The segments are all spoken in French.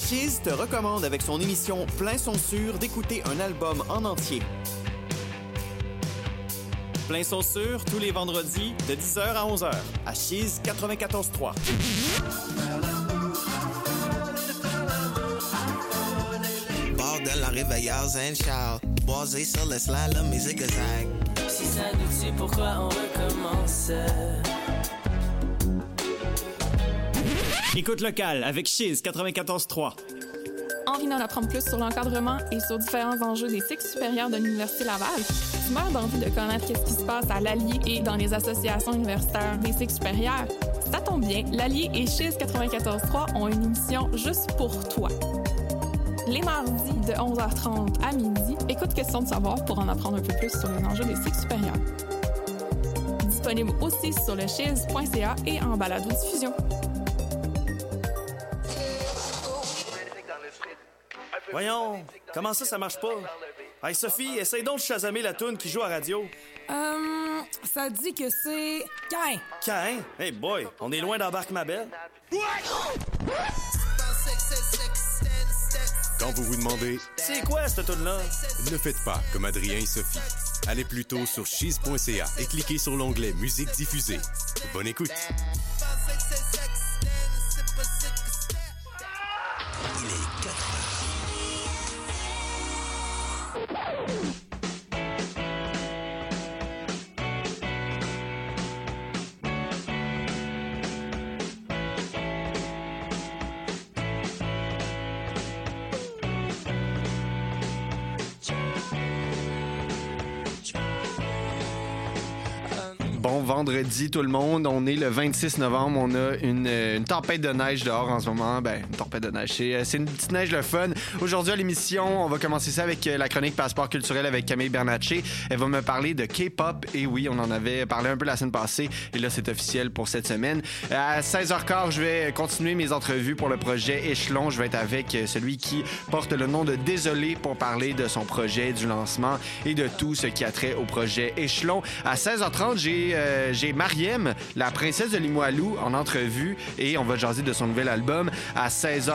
Chiz te recommande avec son émission Plein son sûr d'écouter un album en entier. Plein son sûr tous les vendredis de 10h à 11h à Chiz 94.3. Bordel en réveilleur Zen Charles. Basé sur le slide, la musique de Zach. Si ça nous tue, pourquoi on recommence? Écoute locale avec Chiz 94.3. Envie d'en apprendre plus sur l'encadrement et sur différents enjeux des cycles supérieurs de l'Université Laval? Tu meurs d'envie de connaître ce qui se passe à l'Allier et dans les associations universitaires des cycles supérieurs? Ça tombe bien, l'Allier et Chiz 94.3 ont une émission juste pour toi. Les mardis de 11h30 à midi, écoute Question de savoir pour en apprendre un peu plus sur les enjeux des cycles supérieurs. Disponible aussi sur le chiz.ca et en balado-diffusion. Voyons, comment ça marche pas? Hey Sophie, essaye donc de chasamer la toune qui joue à radio. Ça dit que c'est... Cain! Cain? Hey boy, on est loin d'embarque ma belle. Quand vous vous demandez C'est quoi cette toune-là? ne faites pas comme Adrien et Sophie. Allez plutôt sur chiz.ca et cliquez sur l'onglet Musique diffusée. Bonne écoute. Il est 4 heures. Bon vendredi tout le monde, on est le 26 novembre, on a une tempête de neige dehors en ce moment, une tempête de neige, c'est une petite neige le fun. Aujourd'hui à l'émission, on va commencer ça avec la chronique Passeport culturel avec Camille Bernatchez. Elle va me parler de K-pop, et oui, on en avait parlé un peu la semaine passée, et là c'est officiel pour cette semaine. À 16h15, je vais continuer mes entrevues pour le projet Échelon, je vais être avec celui qui porte le nom de Désolé pour parler de son projet, du lancement et de tout ce qui a trait au projet Échelon. À 16h30, j'ai Mariem, la princesse de Limoilou, en entrevue et on va jaser de son nouvel album. À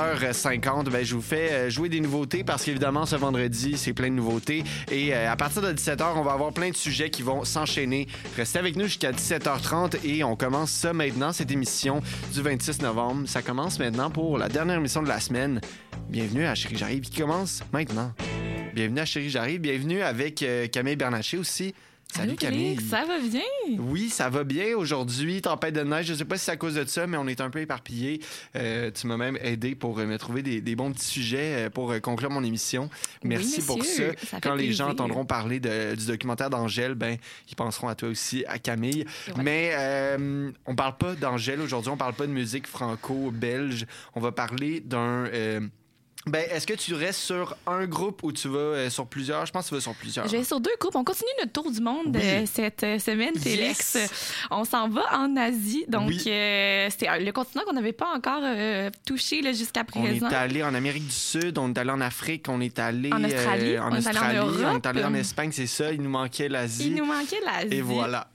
16h50, je vous fais jouer des nouveautés parce qu'évidemment, ce vendredi, c'est plein de nouveautés. Et à partir de 17h, on va avoir plein de sujets qui vont s'enchaîner. Restez avec nous jusqu'à 17h30 et on commence ça maintenant, cette émission du 26 novembre. Ça commence maintenant pour la dernière émission de la semaine. Bienvenue à Chérie J'arrive qui commence maintenant. Bienvenue à Chérie J'arrive. Bienvenue avec Camille Bernatchez aussi. Salut Camille. Ça va bien? Oui, ça va bien. Aujourd'hui, tempête de neige. Je sais pas si c'est à cause de ça, mais on est un peu éparpillés. Tu m'as même aidé pour me trouver des bons petits sujets pour conclure mon émission. Merci pour ça. Quand les gens entendront parler du documentaire d'Angèle, ils penseront à toi aussi, à Camille. Ouais. Mais on parle pas d'Angèle aujourd'hui. On parle pas de musique franco-belge. On va parler d'un... est-ce que tu restes sur un groupe ou tu vas sur plusieurs? Je pense que tu vas sur plusieurs. Je vais sur 2 groupes. On continue notre tour du monde cette semaine, Félix. Yes. On s'en va en Asie. Donc, c'est le continent qu'on n'avait pas encore touché là, jusqu'à présent. On est allé en Amérique du Sud, on est allé en Afrique, on est allé en Australie, on est allé en Espagne, c'est ça. Il nous manquait l'Asie. Et voilà.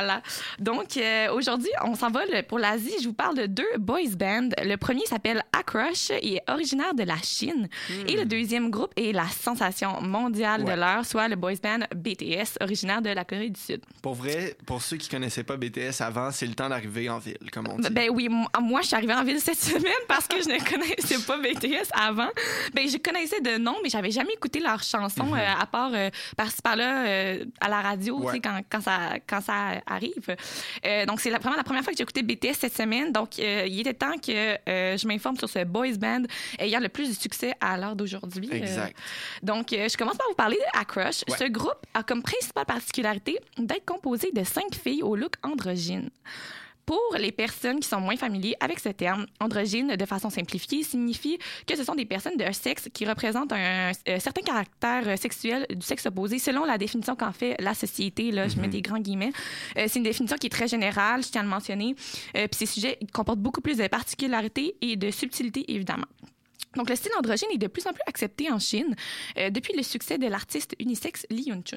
Donc, aujourd'hui, on s'en va pour l'Asie. Je vous parle de 2 boys bands. Le premier s'appelle Acrush et est originaire de la Chine. Et le deuxième groupe est la sensation mondiale de l'heure, soit le boys band BTS, originaire de la Corée du Sud. Pour vrai, pour ceux qui connaissaient pas BTS avant, c'est le temps d'arriver en ville, comme on dit. Oui, moi, je suis arrivée en ville cette semaine parce que je ne connaissais pas BTS avant. Je connaissais de nom, mais j'avais jamais écouté leurs chansons, à part par-ci par-là à la radio, quand ça arrive. Donc, c'est vraiment la première fois que j'ai écouté BTS cette semaine. Donc, il était temps que je m'informe sur ce boys band ayant le plus de succès à l'heure d'aujourd'hui. Exact. Donc, je commence par vous parler de Acrush. Ce groupe a comme principale particularité d'être composé de 5 filles au look androgyne. Pour les personnes qui sont moins familiers avec ce terme, androgyne, de façon simplifiée, signifie que ce sont des personnes d'un sexe qui représentent un certain caractère sexuel du sexe opposé, selon la définition qu'en fait la société. Là, je mets des grands guillemets. C'est une définition qui est très générale, je tiens à le mentionner. Puis ces sujets comportent beaucoup plus de particularités et de subtilité, évidemment. Donc, le style androgyne est de plus en plus accepté en Chine depuis le succès de l'artiste unisexe Lee Hyun-chun.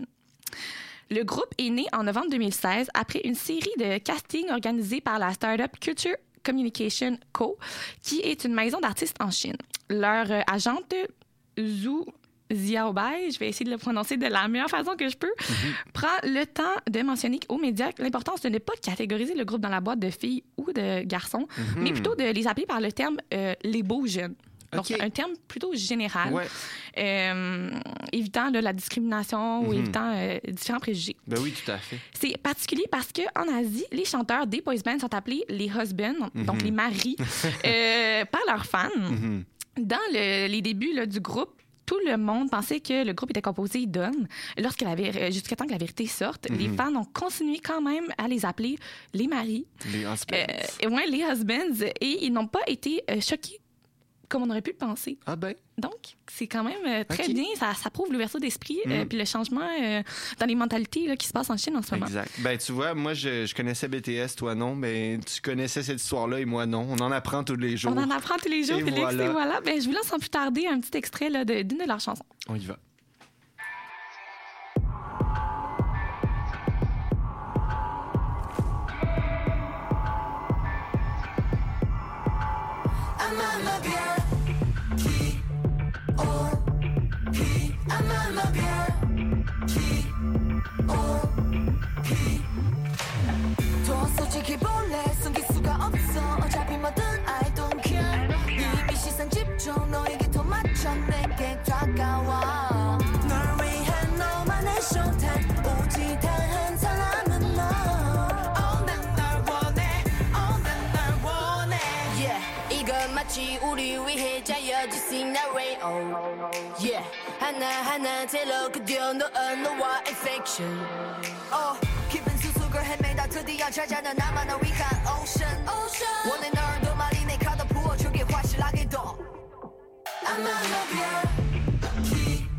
Le groupe est né en novembre 2016 après une série de castings organisés par la start-up Culture Communication Co., qui est une maison d'artistes en Chine. Leur agente, Zhu Xiaobai, je vais essayer de le prononcer de la meilleure façon que je peux, prend le temps de mentionner aux médias l'importance de ne pas catégoriser le groupe dans la boîte de filles ou de garçons, mais plutôt de les appeler par le terme les beaux jeunes. Donc, un terme plutôt général, évitant la discrimination ou évitant différents préjugés. Ben oui, tout à fait. C'est particulier parce qu'en Asie, les chanteurs des boys bands sont appelés les husbands, donc les maris, par leurs fans. Dans les débuts du groupe, tout le monde pensait que le groupe était composé d'hommes. Jusqu'à temps que la vérité sorte, les fans ont continué quand même à les appeler les maris. Les husbands. Les husbands. Et ils n'ont pas été choqués comme on aurait pu le penser. Ah ben. Donc, c'est quand même très bien. Ça prouve l'ouverture d'esprit puis le changement dans les mentalités qui se passent en Chine en ce moment. Exact. Ben, tu vois, moi, je connaissais BTS, toi non. Ben, tu connaissais cette histoire-là et moi non. On en apprend tous les jours. On en apprend tous les jours, Félix. Et voilà. Ben, je vous lance sans plus tarder un petit extrait d'une de leurs chansons. On y va. 솔직히 볼래 숨길 수가 없어 어차피 뭐든 I don't care 이미 시선 집중 너에게 더 맞춰 내게 다가와 널 위한 너만의 showtime 오직 단 한 사람은 너 난 널 원해 난 널 원해 yeah 이건 마치 우리 위해 짜여진 scenario yeah 하나하나 텔러 그려 넣은 너와 infection 깊은 수속을 헤매다 드디어 찾아낸 나만을 위한 ocean 원해 널 더 많이 내 가다 부어주길 확실하게 더 I'm not love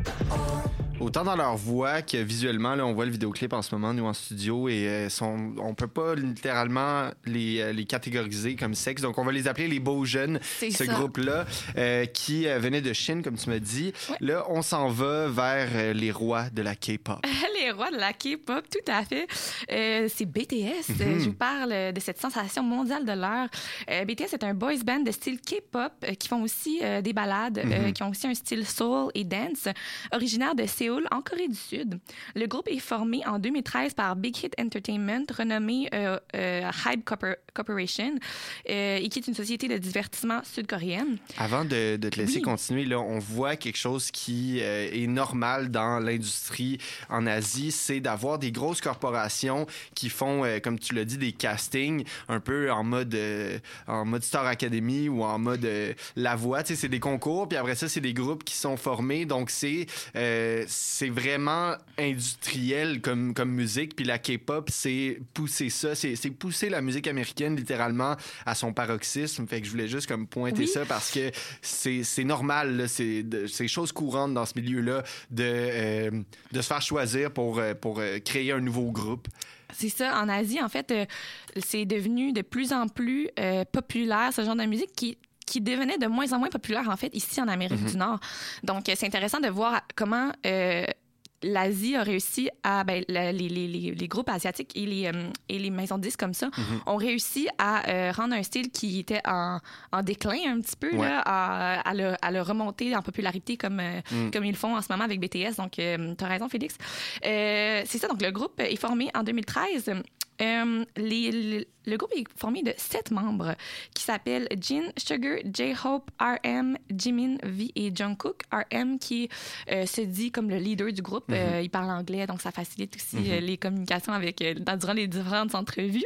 Autant dans leur voix que visuellement, là, on voit le vidéoclip en ce moment, nous en studio, et on peut pas littéralement les catégoriser comme sexe. Donc, on va les appeler les beaux jeunes, ce groupe-là, qui venait de Chine, comme tu m'as dit. Ouais. Là, on s'en va vers les rois de la K-pop. Les rois de la K-pop, tout à fait. C'est BTS. Je vous parle de cette sensation mondiale de l'heure. BTS est un boys band de style K-pop qui font aussi des ballades, qui ont aussi un style soul et dance, originaire de Séoul, en Corée du Sud. Le groupe est formé en 2013 par Big Hit Entertainment, renommé Hybe Corporation, et qui est une société de divertissement sud-coréenne. Avant de te laisser continuer, là, on voit quelque chose qui est normal dans l'industrie en Asie, c'est d'avoir des grosses corporations qui font, comme tu l'as dit, des castings un peu en mode Star Academy ou en mode La Voix. Tu sais, c'est des concours, puis après ça, c'est des groupes qui sont formés. Donc, c'est vraiment industriel comme musique. Puis la K-pop, c'est pousser ça. C'est pousser la musique américaine littéralement à son paroxysme. Fait que je voulais juste comme pointer ça parce que c'est normal. Là, c'est chose courante dans ce milieu-là de se faire choisir pour créer un nouveau groupe. C'est ça. En Asie, en fait, c'est devenu de plus en plus populaire, ce genre de musique qui devenait de moins en moins populaire, en fait, ici en Amérique du Nord. Donc, c'est intéressant de voir comment l'Asie a réussi à... les groupes asiatiques et les maisons de disques comme ça ont réussi à rendre un style qui était en déclin un petit peu, là, à le remonter en popularité comme ils font en ce moment avec BTS. Donc, t'as raison, Félix. C'est ça. Donc, le groupe est formé en 2013. Le groupe est formé de 7 membres qui s'appellent Jin, Sugar, J-Hope, RM, Jimin, V et Jungkook. RM qui se dit comme le leader du groupe. Il parle anglais, donc ça facilite aussi les communications durant les différentes entrevues.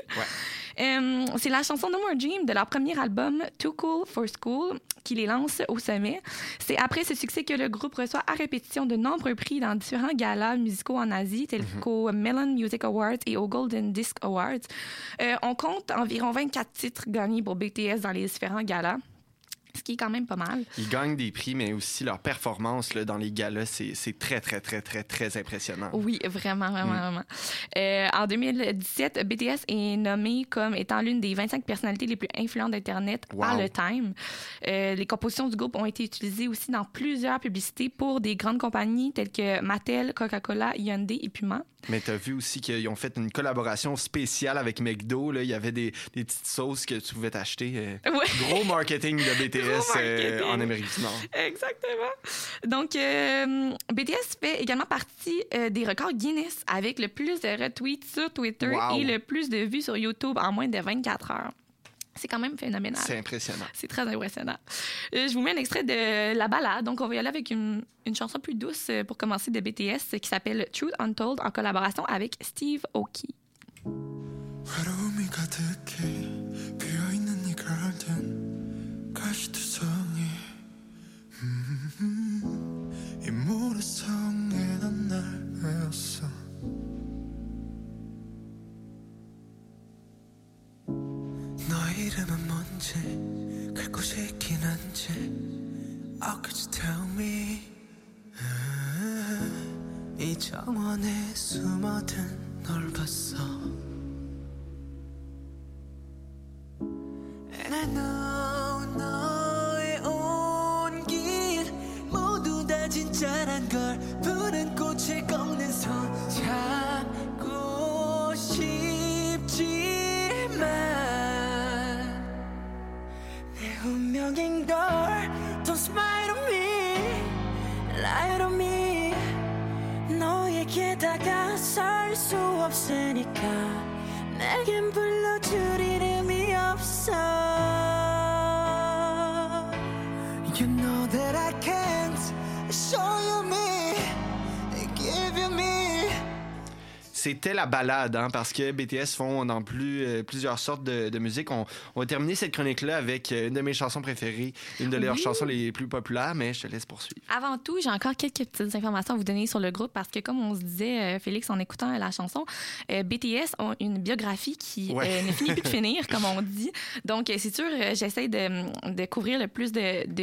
C'est la chanson No More Dream de leur premier album Too Cool for School qui les lance au sommet. C'est après ce succès que le groupe reçoit à répétition de nombreux prix dans différents galas musicaux en Asie, tels qu'aux Melon Music Awards et aux Golden Disc Awards. On compte environ 24 titres gagnés pour BTS dans les différents galas, ce qui est quand même pas mal. Ils gagnent des prix, mais aussi leur performance là, dans les galas, c'est très, très, très, très, très impressionnant. Oui, vraiment, vraiment, vraiment. En 2017, BTS est nommé comme étant l'une des 25 personnalités les plus influentes d'Internet par le Time. Les compositions du groupe ont été utilisées aussi dans plusieurs publicités pour des grandes compagnies telles que Mattel, Coca-Cola, Hyundai et Puma. Mais t'as vu aussi qu'ils ont fait une collaboration spéciale avec McDo. Là. Il y avait des petites sauces que tu pouvais t'acheter. Gros marketing de BTS en Amérique du Nord. Exactement. Donc, BTS fait également partie des records Guinness avec le plus de retweets sur Twitter et le plus de vues sur YouTube en moins de 24 heures. C'est quand même phénoménal. C'est impressionnant. C'est très impressionnant. Je vous mets un extrait de la balade. Donc, on va y aller avec une chanson plus douce pour commencer de BTS qui s'appelle Truth Untold en collaboration avec Steve Aoki. 너 이름은 뭔지 긁고 싶긴 한지 Oh could you tell me 이 정원에 숨어든 널 봤어 And I know 너의 온길 모두 다 진짜란 걸 푸른 꽃을 꺾는 손 잡고 싶지만 운명인 걸 Don't smile on me Lie on me 너에게 다가설 수 없으니까 내겐 불러줄 이름이 없어 You know that I can't show you me Give you me C'était la balade, hein, parce que BTS font dans plusieurs sortes de musique. On va terminer cette chronique-là avec une de mes chansons préférées, une de leurs chansons les plus populaires, mais je te laisse poursuivre. Avant tout, j'ai encore quelques petites informations à vous donner sur le groupe, parce que comme on se disait, Félix, en écoutant la chanson, BTS ont une biographie qui ne finit plus de finir, comme on dit. Donc, c'est sûr, j'essaie de couvrir le plus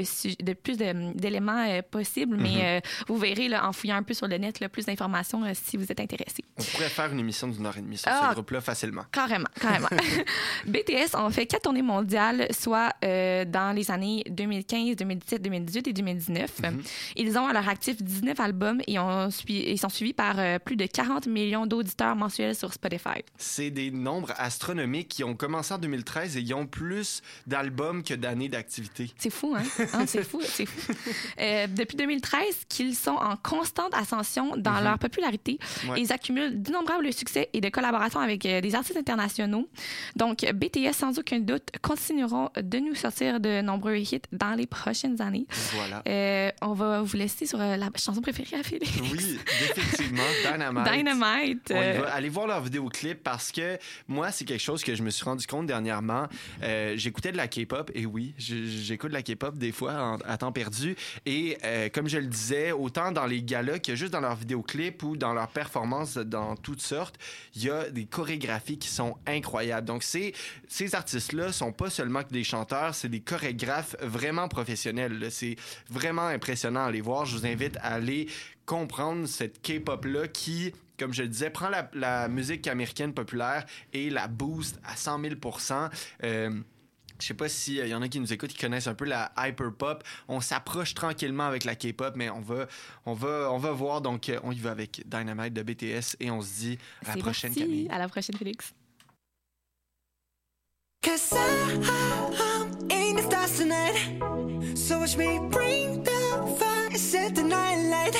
d'éléments possibles, mais vous verrez, là, en fouillant un peu sur le net, là, plus d'informations si vous êtes intéressés. On pourrait faire une émission d'une heure et demie sur ce groupe-là facilement. Carrément. BTS ont fait 4 tournées mondiales, soit dans les années 2015, 2017, 2018 et 2019. Ils ont à leur actif 19 albums et ils sont suivis par plus de 40 millions d'auditeurs mensuels sur Spotify. C'est des nombres astronomiques qui ont commencé en 2013 et ils ont plus d'albums que d'années d'activité. C'est fou, hein? C'est fou. Depuis 2013, qu'ils sont en constante ascension dans leur popularité. Ils accumulent d'innombrables succès et de collaborations avec des artistes internationaux. Donc, BTS, sans aucun doute, continueront de nous sortir de nombreux hits dans les prochaines années. Voilà. On va vous laisser sur la chanson préférée à Félix. Oui, effectivement, Dynamite. On va aller voir leur vidéoclip parce que moi, c'est quelque chose que je me suis rendu compte dernièrement. J'écoutais de la K-pop et oui, j'écoute de la K-pop des fois à temps perdu. Et comme je le disais, autant dans les galas que juste dans leurs vidéoclips ou dans leurs performances dans toutes sortes, il y a des chorégraphies qui sont incroyables. Donc, ces artistes-là sont pas seulement que des chanteurs, c'est des chorégraphes vraiment professionnels. Là. C'est vraiment impressionnant à les voir. Je vous invite à aller comprendre cette K-pop-là qui, comme je le disais, prend la musique américaine populaire et la booste à 100 000 %. Je sais pas s'il y en a qui nous écoutent, qui connaissent un peu la hyperpop. On s'approche tranquillement avec la K-pop, mais on va voir. Donc, on y va avec Dynamite de BTS et on se dit à la prochaine, Camille. À la prochaine, Félix. Cause I'm in the stars tonight. So watch me bring the fire, set the night light.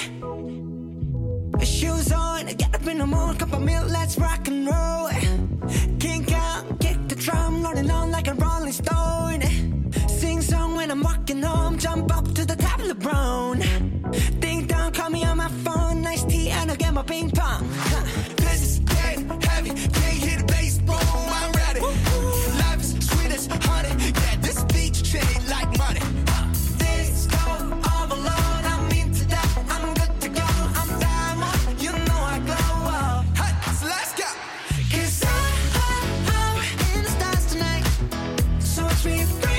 Shoes on, get up in the morning, cup of milk, let's rock and roll. Kink out, kick the drum, rolling on like a rolling stone. Sing song when I'm walking home, jump up to the top of the brown. Ding dong, call me on my phone, nice tea and I'll get my ping pong. This is getting heavy, can't hear the bass, boom, I'm ready. Life is sweet as honey, yeah, this beach chain like money. This go all alone, I'm into that, I'm good to go, I'm diamond, you know I glow. Hey, so let's go. Cause I'm in the stars tonight, so watch me bring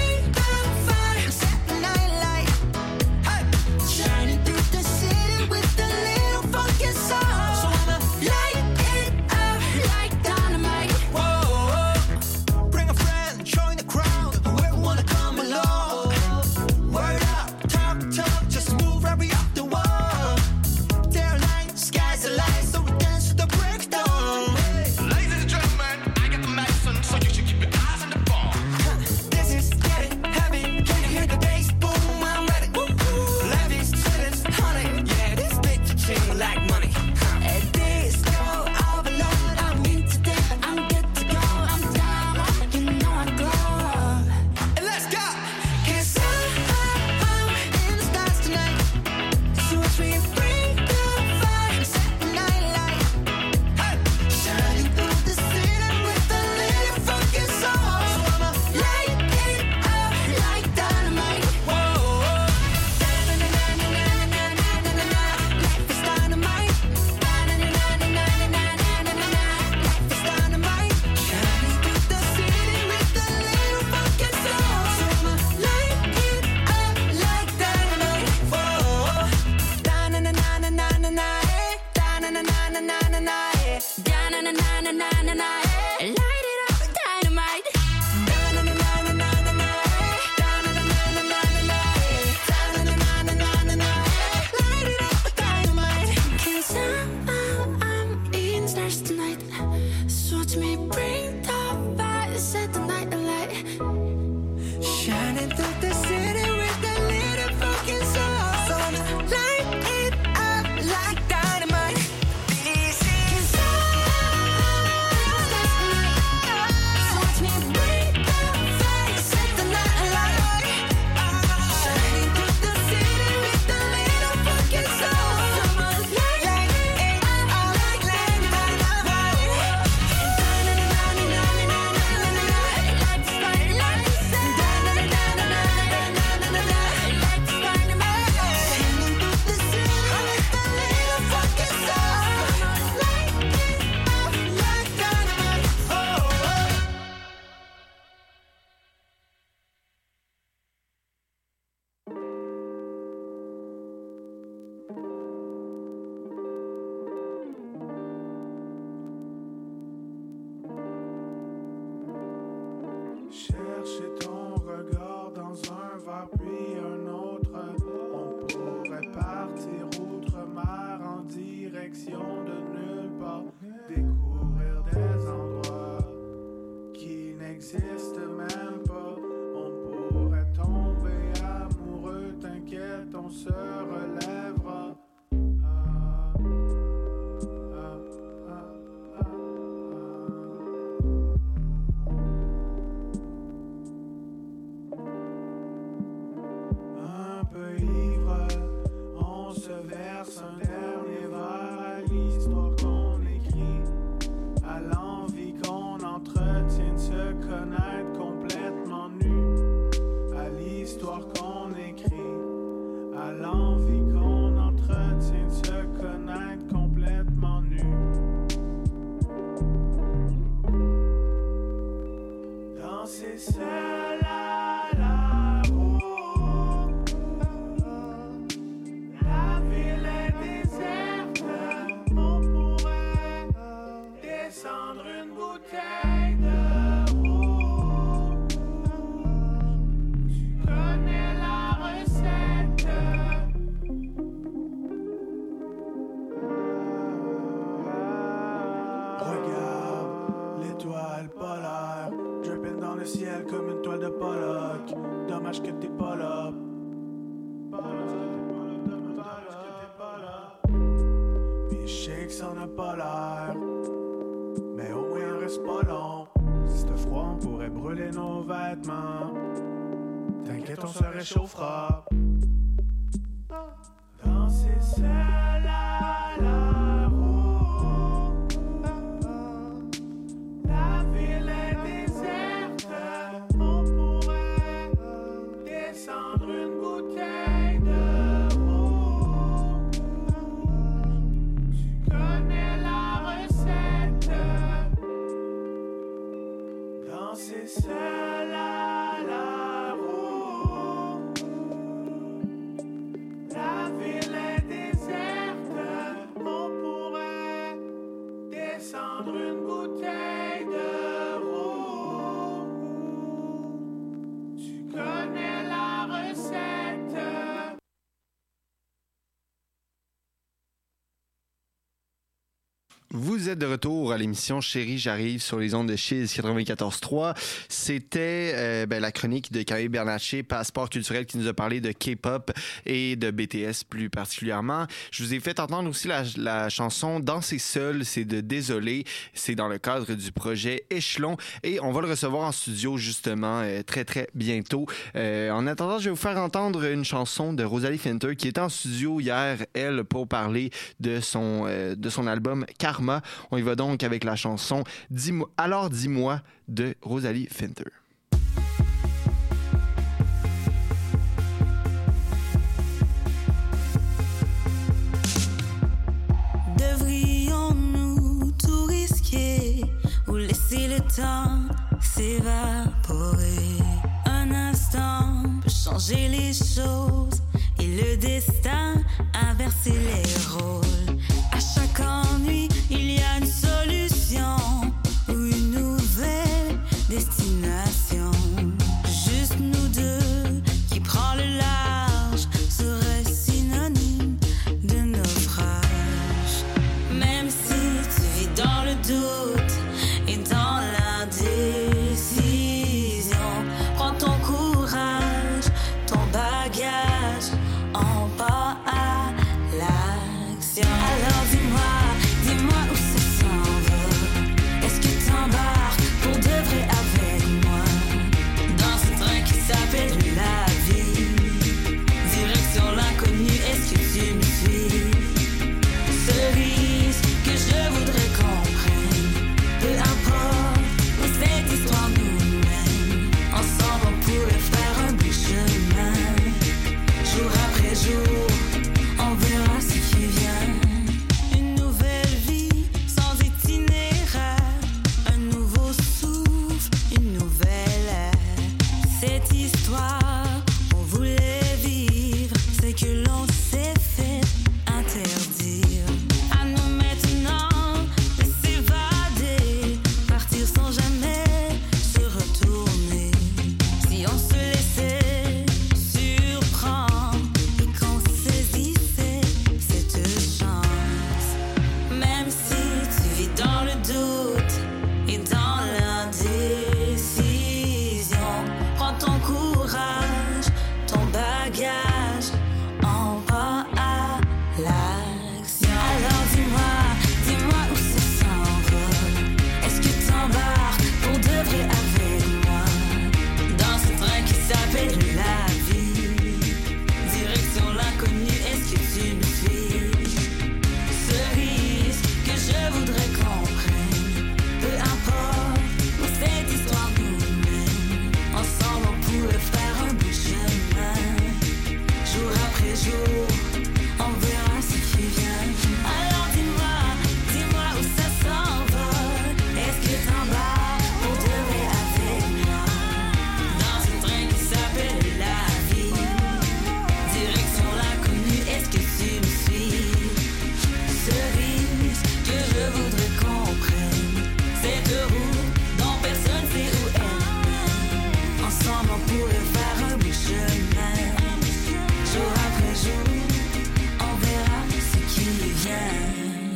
Running through the city with a little fucking soul. So I'ma light it up like dynamite. This is us. So watch me break the fire, set the night alight. Shining through the city with a little fucking soul. So I'ma light it up like dynamite. Chercher ton regard dans un verre puis un autre. On pourrait partir outre-mer en direction de nulle part. Découvrir des endroits qui n'existent même pas. On pourrait tomber amoureux, t'inquiète, on se relèvera. Un peu ivre, on se verse un dernier verre à l'histoire qu'on écrit, à l'envie qu'on entretient de se connaître complètement nu, à l'histoire qu'on écrit, à l'envie qu'on entretient de se connaître complètement nu. Danser seul à la roue. La ville est déserte. On pourrait descendre une bouteille de rouge. Tu connais la recette. Regarde l'étoile polaire, dripping dans le ciel comme une toile de Pollock. Dommage que t'es pas là. Puis je sais que ça n'a pas l'air, mais au moins on reste pas long. Si c'était froid, on pourrait brûler nos vêtements. T'inquiète, on se réchauffera. Danser seul à la roue. La ville est déserte. On pourrait descendre une bouteille de rouge. Tu connais la recette. Danser seul à la roue. La ville est déserte. On pourrait descendre une bouteille de rouge. Tu connais la recette. Vous êtes de retour à l'émission Chérie, j'arrive sur les ondes de Chiz 94.3. C'était la chronique de Camille Bernatchez, Passeport culturel, qui nous a parlé de K-pop et de BTS plus particulièrement. Je vous ai fait entendre aussi la chanson Danser seul, c'est de Désolé. C'est dans le cadre du projet Échelon et on va le recevoir en studio justement très très bientôt. En attendant, je vais vous faire entendre une chanson de Rosalie Finter qui était en studio hier, elle, pour parler de son album Karma. On y va donc avec la chanson Alors dis-moi de Rosalie Finter. Devrions-nous tout risquer ou laisser le temps s'évaporer? Un instant peut changer les choses et le destin inverser les rôles. À chaque ennui, il y a une solution ou une nouvelle destination. Juste nous deux qui prend le large serait synonyme de naufrage. Même si tu vis dans le doute et dans l'indécision, prends ton courage pour le faire un bout de chemin. Jour après jour, on verra ce qui vient.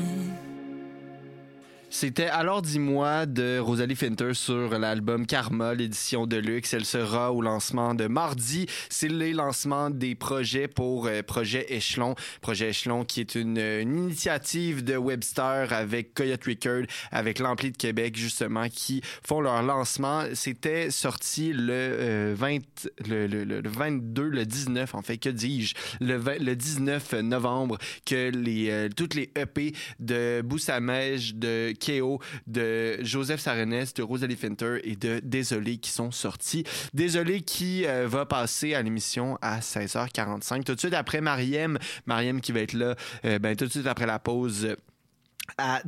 C'était Alors dis-moi de Rosalie Finter sur l'album Karma, l'édition de luxe. Elle sera au lancement de mardi. C'est le lancement des projets pour Projet Échelon. Projet Échelon qui est une initiative de Webster avec Coyote Record, avec l'Ampli de Québec justement, qui font leur lancement. C'était sorti le 19 en fait, que dis-je, le 19 novembre que toutes les EP de Boussamège, de K.O., de Joseph Sarenès, de Rosalie Finter et de Désolé qui sont sortis. Désolé qui va passer à l'émission à 16h45. Tout de suite après Mariem qui va être là tout de suite après la pause à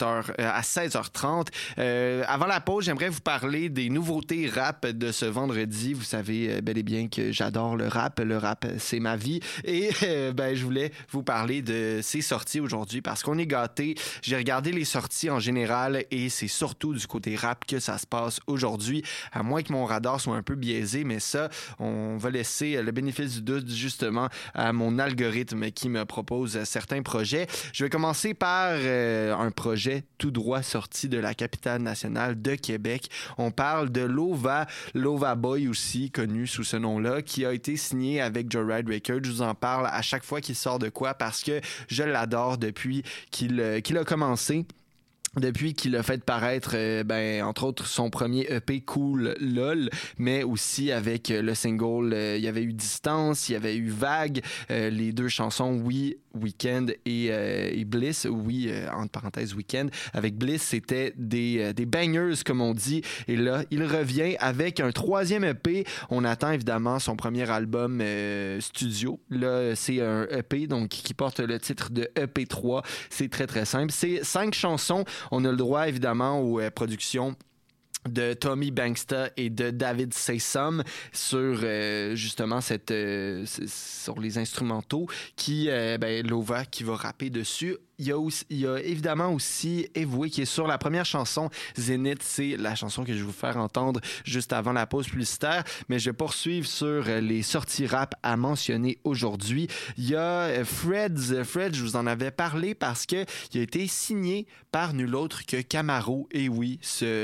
16h30. Avant la pause, j'aimerais vous parler des nouveautés rap de ce vendredi. Vous savez bel et bien que j'adore le rap. Le rap, c'est ma vie. Et je voulais vous parler de ces sorties aujourd'hui parce qu'on est gâtés. J'ai regardé les sorties en général et c'est surtout du côté rap que ça se passe aujourd'hui, à moins que mon radar soit un peu biaisé, mais ça, on va laisser le bénéfice du doute justement à mon algorithme qui me propose certains projets. Je vais commencer par un projet tout droit sorti de la capitale nationale de Québec. On parle de Lova Boy aussi, connu sous ce nom-là, qui a été signé avec Joyride Records. Je vous en parle à chaque fois qu'il sort de quoi parce que je l'adore depuis qu'il a commencé. Depuis qu'il a fait paraître, entre autres, son premier EP Cool LOL, mais aussi avec le single, il y avait eu Distance, il y avait eu Vague, les deux chansons Oui, Weekend et Bliss, oui, entre parenthèses Weekend. Avec Bliss, c'était des bangers, comme on dit, et là, il revient avec un troisième EP. On attend évidemment son premier album studio. Là, c'est un EP, donc qui porte le titre de EP3. C'est très, très simple. C'est 5 chansons. On a le droit, évidemment, aux productions de Tommy Banksta et de David Saysum sur justement sur les instrumentaux qui Lova qui va rapper dessus. Il y a évidemment aussi Evoué qui est sur la première chanson. Zénith, c'est la chanson que je vais vous faire entendre juste avant la pause publicitaire. Mais je vais poursuivre sur les sorties rap à mentionner aujourd'hui. Il y a Fred, je vous en avais parlé parce que il a été signé par nul autre que Camaro. Et oui,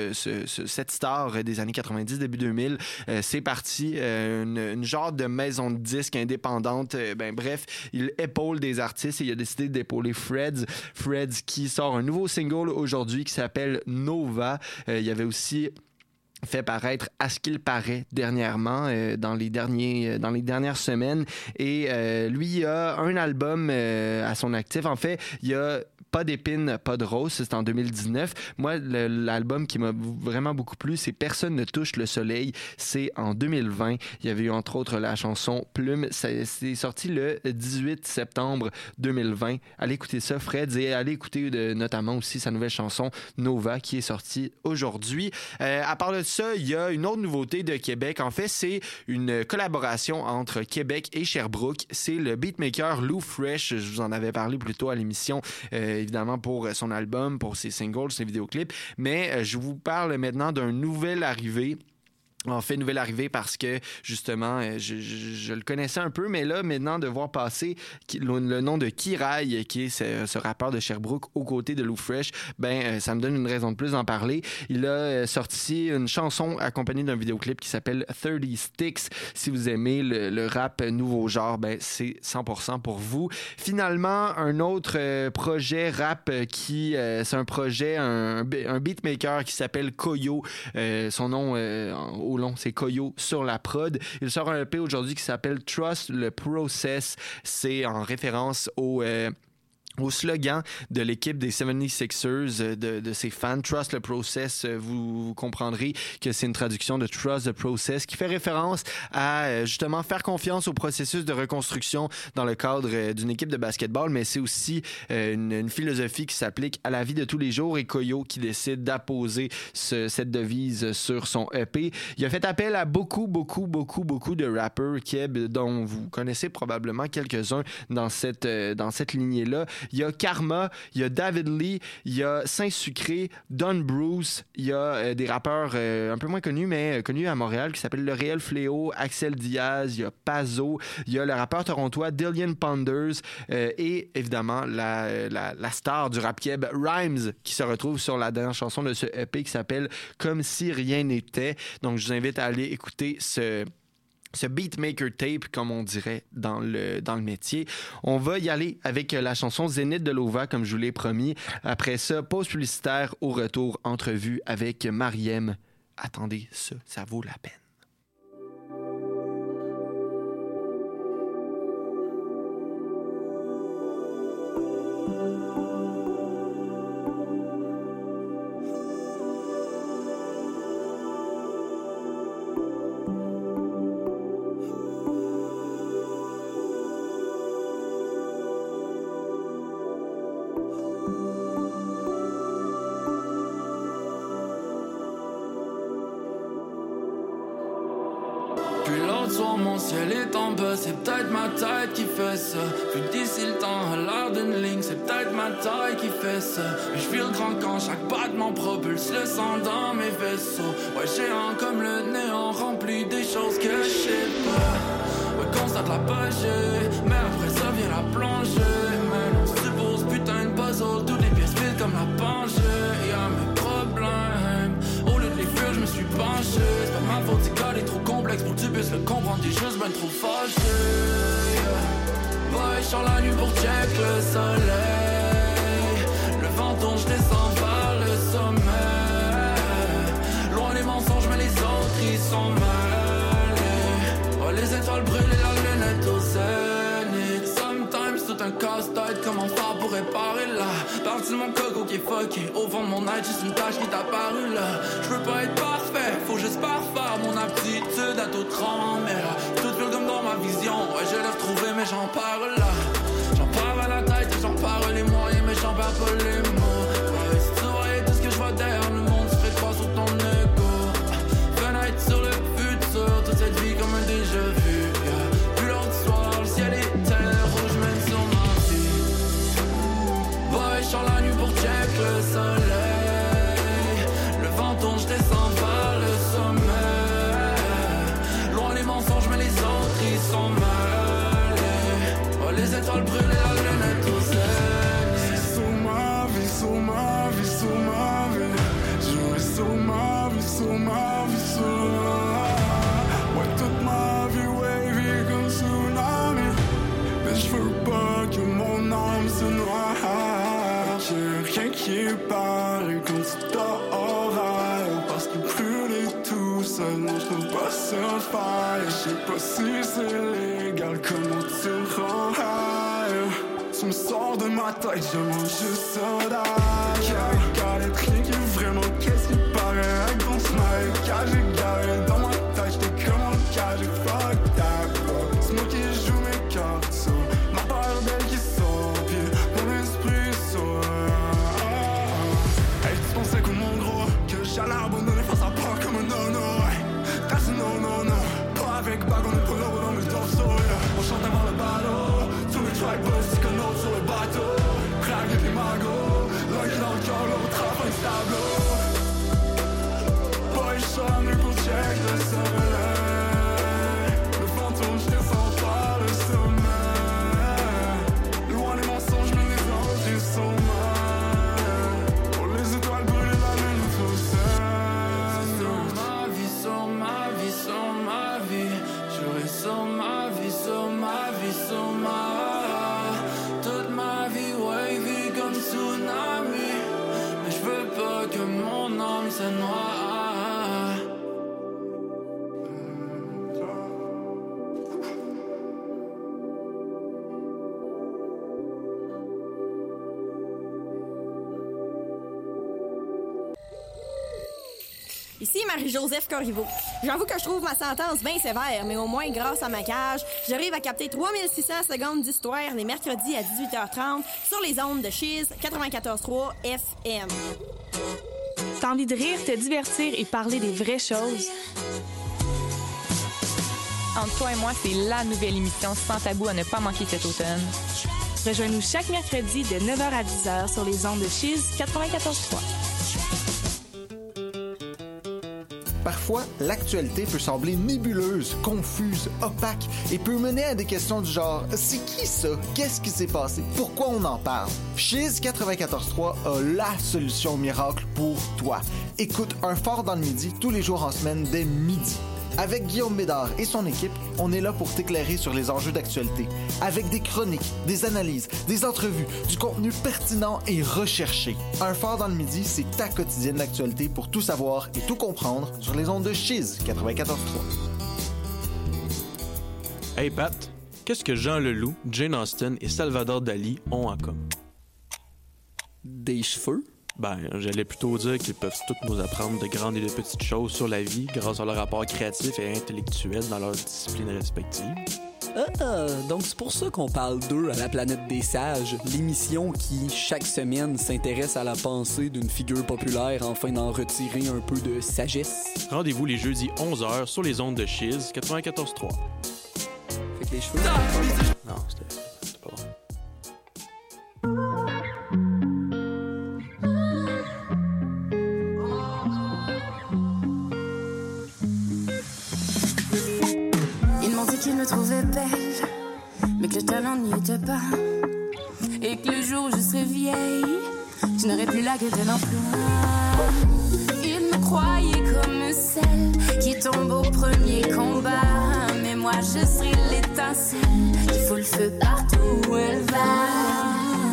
cette star des années 90, début 2000, c'est parti. Une genre de maison de disques indépendante. Bref, il épaule des artistes et il a décidé d'épauler Freds qui sort un nouveau single aujourd'hui qui s'appelle Nova. Il y avait aussi fait paraître À ce qu'il paraît dernièrement dans les dernières semaines et lui il a un album à son actif. En fait, il y a Pas d'épines, pas de rose, c'est en 2019. Moi, l'album qui m'a vraiment beaucoup plu, c'est Personne ne touche le soleil. C'est en 2020. Il y avait eu entre autres la chanson Plume. C'est sorti le 18 septembre 2020. Allez écouter ça, Fred, et allez écouter notamment aussi sa nouvelle chanson Nova qui est sortie aujourd'hui. À part de ça, il y a une autre nouveauté de Québec. En fait, c'est une collaboration entre Québec et Sherbrooke. C'est le beatmaker Lou Fresh. Je vous en avais parlé plus tôt à l'émission, évidemment pour son album, pour ses singles, ses vidéoclips. Mais je vous parle maintenant d'un nouvel arrivé. En fait, nouvelle arrivée parce que, justement, je le connaissais un peu, mais là, maintenant, de voir passer le nom de Kirai, qui est ce rappeur de Sherbrooke, aux côtés de Lou Fresh, ça me donne une raison de plus d'en parler. Il a sorti une chanson accompagnée d'un vidéoclip qui s'appelle 30 Sticks. Si vous aimez le rap nouveau genre, c'est 100% pour vous. Finalement, un autre projet rap c'est un projet, un beatmaker qui s'appelle Koyo. Son nom au long, c'est Koyo sur la prod. Il sort un EP aujourd'hui qui s'appelle Trust the Process. C'est en référence au slogan de l'équipe des 76ers, de ses fans. Trust the Process, vous comprendrez que c'est une traduction de Trust the Process qui fait référence à justement faire confiance au processus de reconstruction dans le cadre d'une équipe de basketball, mais c'est aussi une philosophie qui s'applique à la vie de tous les jours et Koyo qui décide d'apposer cette devise sur son EP. Il a fait appel à beaucoup de rappeurs Québec dont vous connaissez probablement quelques-uns dans cette lignée-là. Il y a Karma, il y a David Lee, il y a Saint-Sucré, Don Bruce, il y a des rappeurs un peu moins connus, mais connus à Montréal, qui s'appellent Le Réel Fléau, Axel Diaz, il y a Pazo, il y a le rappeur torontois Dillian Ponders et évidemment la star du rap keb Rhymes, qui se retrouve sur la dernière chanson de ce EP qui s'appelle Comme si rien n'était. Donc je vous invite à aller écouter ce beatmaker tape, comme on dirait dans le métier. On va y aller avec la chanson Zénith de Lova, comme je vous l'ai promis. Après ça, pause publicitaire, au retour, entrevue avec Mariem. Attendez ça vaut la peine. Mon ciel est en bas, c'est peut-être ma tête qui fait ça. Vu d'ici le temps à l'heure d'une ligne, c'est peut-être ma taille qui fait ça. Mais je file grand quand chaque battement propulse le sang dans mes vaisseaux. Ouais, géant comme le néant, rempli des choses que je sais pas. Ouais, constate la pagée, mais après ça vient la plongée. Mais on se pose putain de puzzle, toutes les pièces vides comme la pangée. Y'a mes problèmes, au lieu de les fuir, je me suis penché. C'est pas ma faute, c'est qu'elle est trop complexe pour que tu puisses le comprendre. T'es juste ben trop fâché. Ouais, je sors la nuit pour check le soleil. Le vent tourne, je descends vers le sommet. Loin les mensonges, mais les autres ils sont mêlés. Oh, les étoiles brûlent et la lunette au zénith. Sometimes tout un casse-tête, comment faire pour réparer là. Partie de mon coco qui est fucké. Au fond de mon âge, juste une tâche qui t'a paru là. Je veux pas être parfait, faut juste parfaire mon aptitude à tout tremper. Tout file comme dans ma vision, ouais je l'ai retrouvé mais j'en parle là. J'en parle à la tête et j'en parle les moyens mais j'en parle pas les mots. Ouais, si tu voyais tout ce que je vois derrière le monde, tu ferais quoi sur ton ego. Fenêtre sur le futur, toute cette vie comme un déjà vu. Plus l'autre soir, le ciel était rouge même sur ma vie. Ouais, je sors la nuit pour check le soleil. Le vent tourne, je descends vers le sommet. Loin les mensonges mais les autres ils sont mêlés. Oh, les étoiles brûlent et la lunette au zénith. C'est sur ma vie, sur ma vie, sur ma vie. Je reste sur ma vie, sur ma vie, sur ma vie. Ouais, toute ma vie wavy comme tsunami. Mais je veux pas que mon âme se noie. J'ai rien qui est pareil quand tu dors. Parce que brûler tout seul, non je peux pas survive. Je sais pas si c'est légal, comment tu le rends high. Tu me sors de ma tête, je mange juste ça. Galette, rien qui est vraiment, qu'est-ce qui paraît avec ton smile. Car j'ai garé dans ma tête, j'étais comme un cas, j'ai fucked up. C'est moi qui joue mes cartes, so. Ma part d'elle qui sort, puis mon esprit sort. Hey, tu pensais comme mon gros, que j'allais abandonner face à part comme un no-no. T'as dit non, non, non, pas avec bague, on est pas là dans mes torsos. On chante avant le ballot, tous mes tracks buzz, c'est qu'un autre sur le bateau. Prêt à guetter les magots, l'un qui dans le cœur, l'autre à la fin du tableau. Boy, je sors la nuit pour check le soleil. Le vent tourne, je descends par le sommet. Loin les mensonges, mais les autres ils sont mal. Pour les étoiles brûlées, la lune faut sur ma vie, sur ma vie, sur ma vie. Je reste sur ma vie, sur ma vie, sur ma vie. Toute ma vie wavy comme tsunami. Mais je veux pas que mon âme se noie. Ici Marie-Joseph Corriveau. J'avoue que je trouve ma sentence bien sévère, mais au moins, grâce à ma cage, j'arrive à capter 3600 secondes d'histoire les mercredis à 18h30 sur les ondes de Chiz 94.3 FM. T'as envie de rire, te divertir et parler des vraies choses? Entre toi et moi, c'est la nouvelle émission sans tabou à ne pas manquer cet automne. Rejoins-nous chaque mercredi de 9h à 10h sur les ondes de Chiz 94.3. Parfois, l'actualité peut sembler nébuleuse, confuse, opaque et peut mener à des questions du genre « C'est qui ça? Qu'est-ce qui s'est passé? Pourquoi on en parle? » Chiz 94.3 a la solution miracle pour toi. Écoute Un Phare dans le Midi tous les jours en semaine dès midi. Avec Guillaume Bédard et son équipe, on est là pour t'éclairer sur les enjeux d'actualité. Avec des chroniques, des analyses, des entrevues, du contenu pertinent et recherché. Un Phare dans le Midi, c'est ta quotidienne d'actualité pour tout savoir et tout comprendre sur les ondes de Chiz 94.3. Hey Pat, qu'est-ce que Jean Leloup, Jane Austen et Salvador Dali ont en commun? Des cheveux? Ben, j'allais plutôt dire qu'ils peuvent tous nous apprendre de grandes et de petites choses sur la vie grâce à leur rapport créatif et intellectuel dans leurs disciplines respectives. Ah, donc c'est pour ça qu'on parle d'eux à la planète des sages, l'émission qui, chaque semaine, s'intéresse à la pensée d'une figure populaire afin d'en retirer un peu de sagesse. Rendez-vous les jeudis 11h sur les ondes de Chiz 94.3. Fait que les cheveux... Non, c'était pas bon. Qu'ils me trouvaient belle, mais que le talent n'y était pas. Et que le jour où je serai vieille, je n'aurai plus la gueule de l'emploi. Ils me croyaient comme celle qui tombe au premier combat. Mais moi je serai l'étincelle qui fout le feu partout où elle va.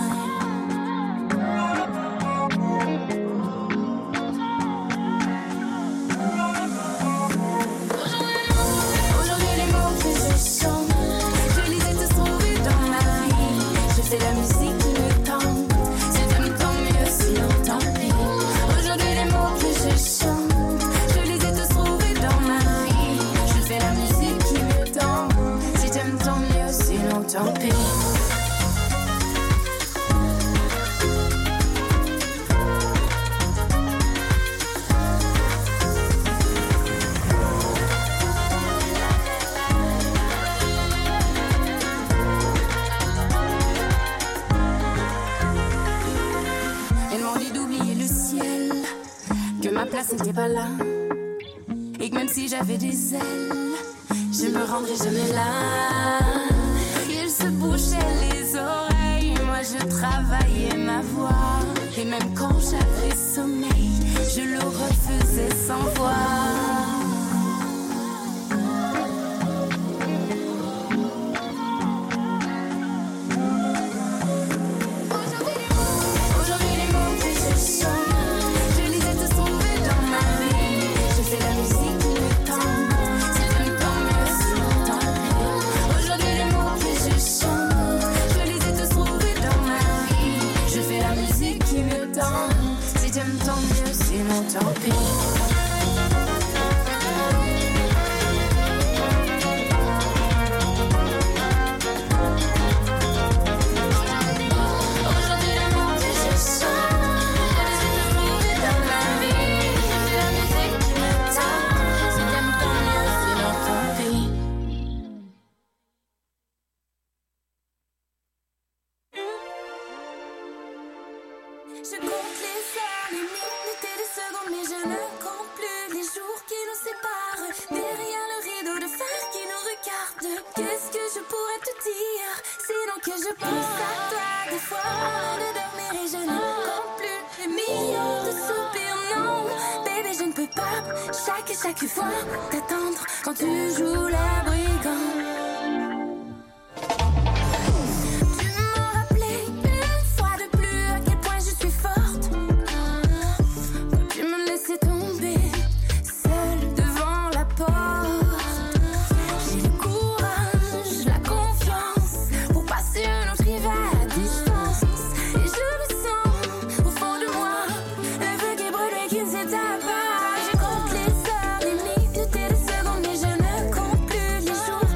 C'est la musique qui me tente. C'est de tant mieux, sinon tant pis. Aujourd'hui les mots que je chante, je les ai tous trouvés dans ma vie. Je fais la musique qui me tente. Si t'aimes tant mieux, sinon tant pis. Ma place n'était pas là, et que même si j'avais des ailes, je me rendrais jamais là. Ils se bouchaient les oreilles, moi je travaillais ma voix, et même quand j'avais sommeil, je le refaisais sans voix. Tant pis. Chaque fois t'attendre quand tu joues la brigand. Tu m'as rappelé une fois de plus à quel point je suis forte. Quand tu me laissais tomber seule devant la porte. J'ai le courage, la confiance pour passer un autre hiver à distance. Et je le sens au fond de moi, le feu qui brûle et qui ne s'éteint pas. Je compte les heures, les minutes et les secondes, mais je ne compte plus les jours.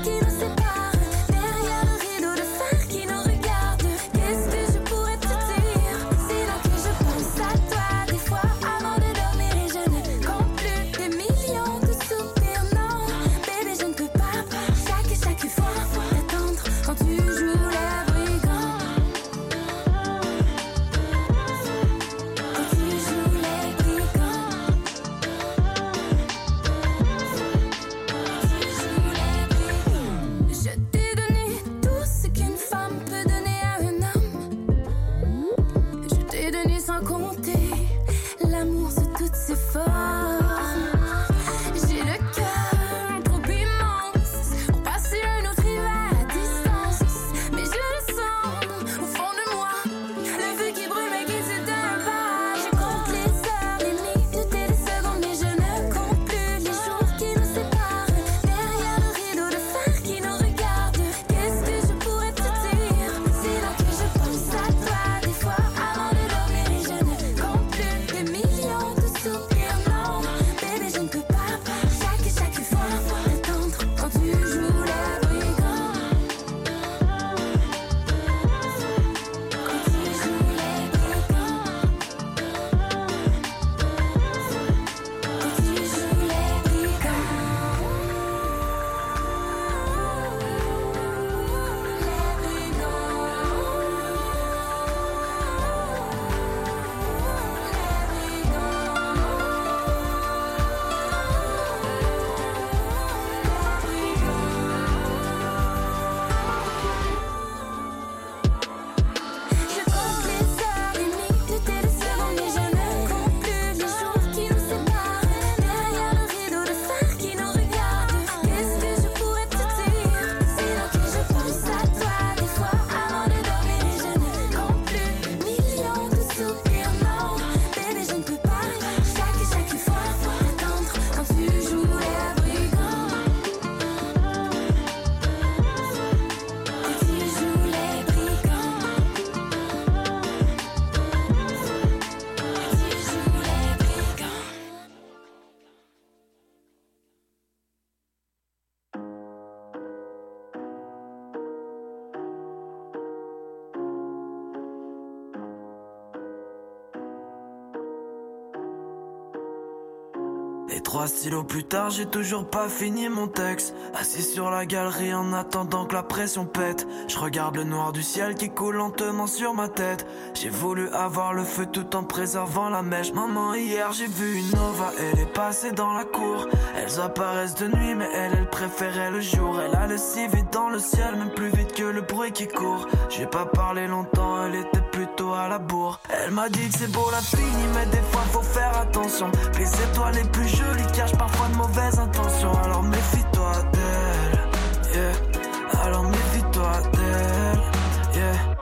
3 stylos plus tard, j'ai toujours pas fini mon texte. Assis sur la galerie en attendant que la pression pète. Je regarde le noir du ciel qui coule lentement sur ma tête. J'ai voulu avoir le feu tout en préservant la mèche. Maman, hier j'ai vu une Nova, elle est passée dans la cour. Elles apparaissent de nuit mais elle préférait le jour. Elle a le si vite dans le ciel, même plus vite que le bruit qui court. J'ai pas parlé longtemps, elle était plutôt à la bourre. Elle m'a dit que c'est beau la fini mais des fois faut faire attention. Les étoiles les plus jolies cachent parfois de mauvaises intentions. Alors méfie-toi d'elle, yeah. Alors méfie-toi d'elle, yeah.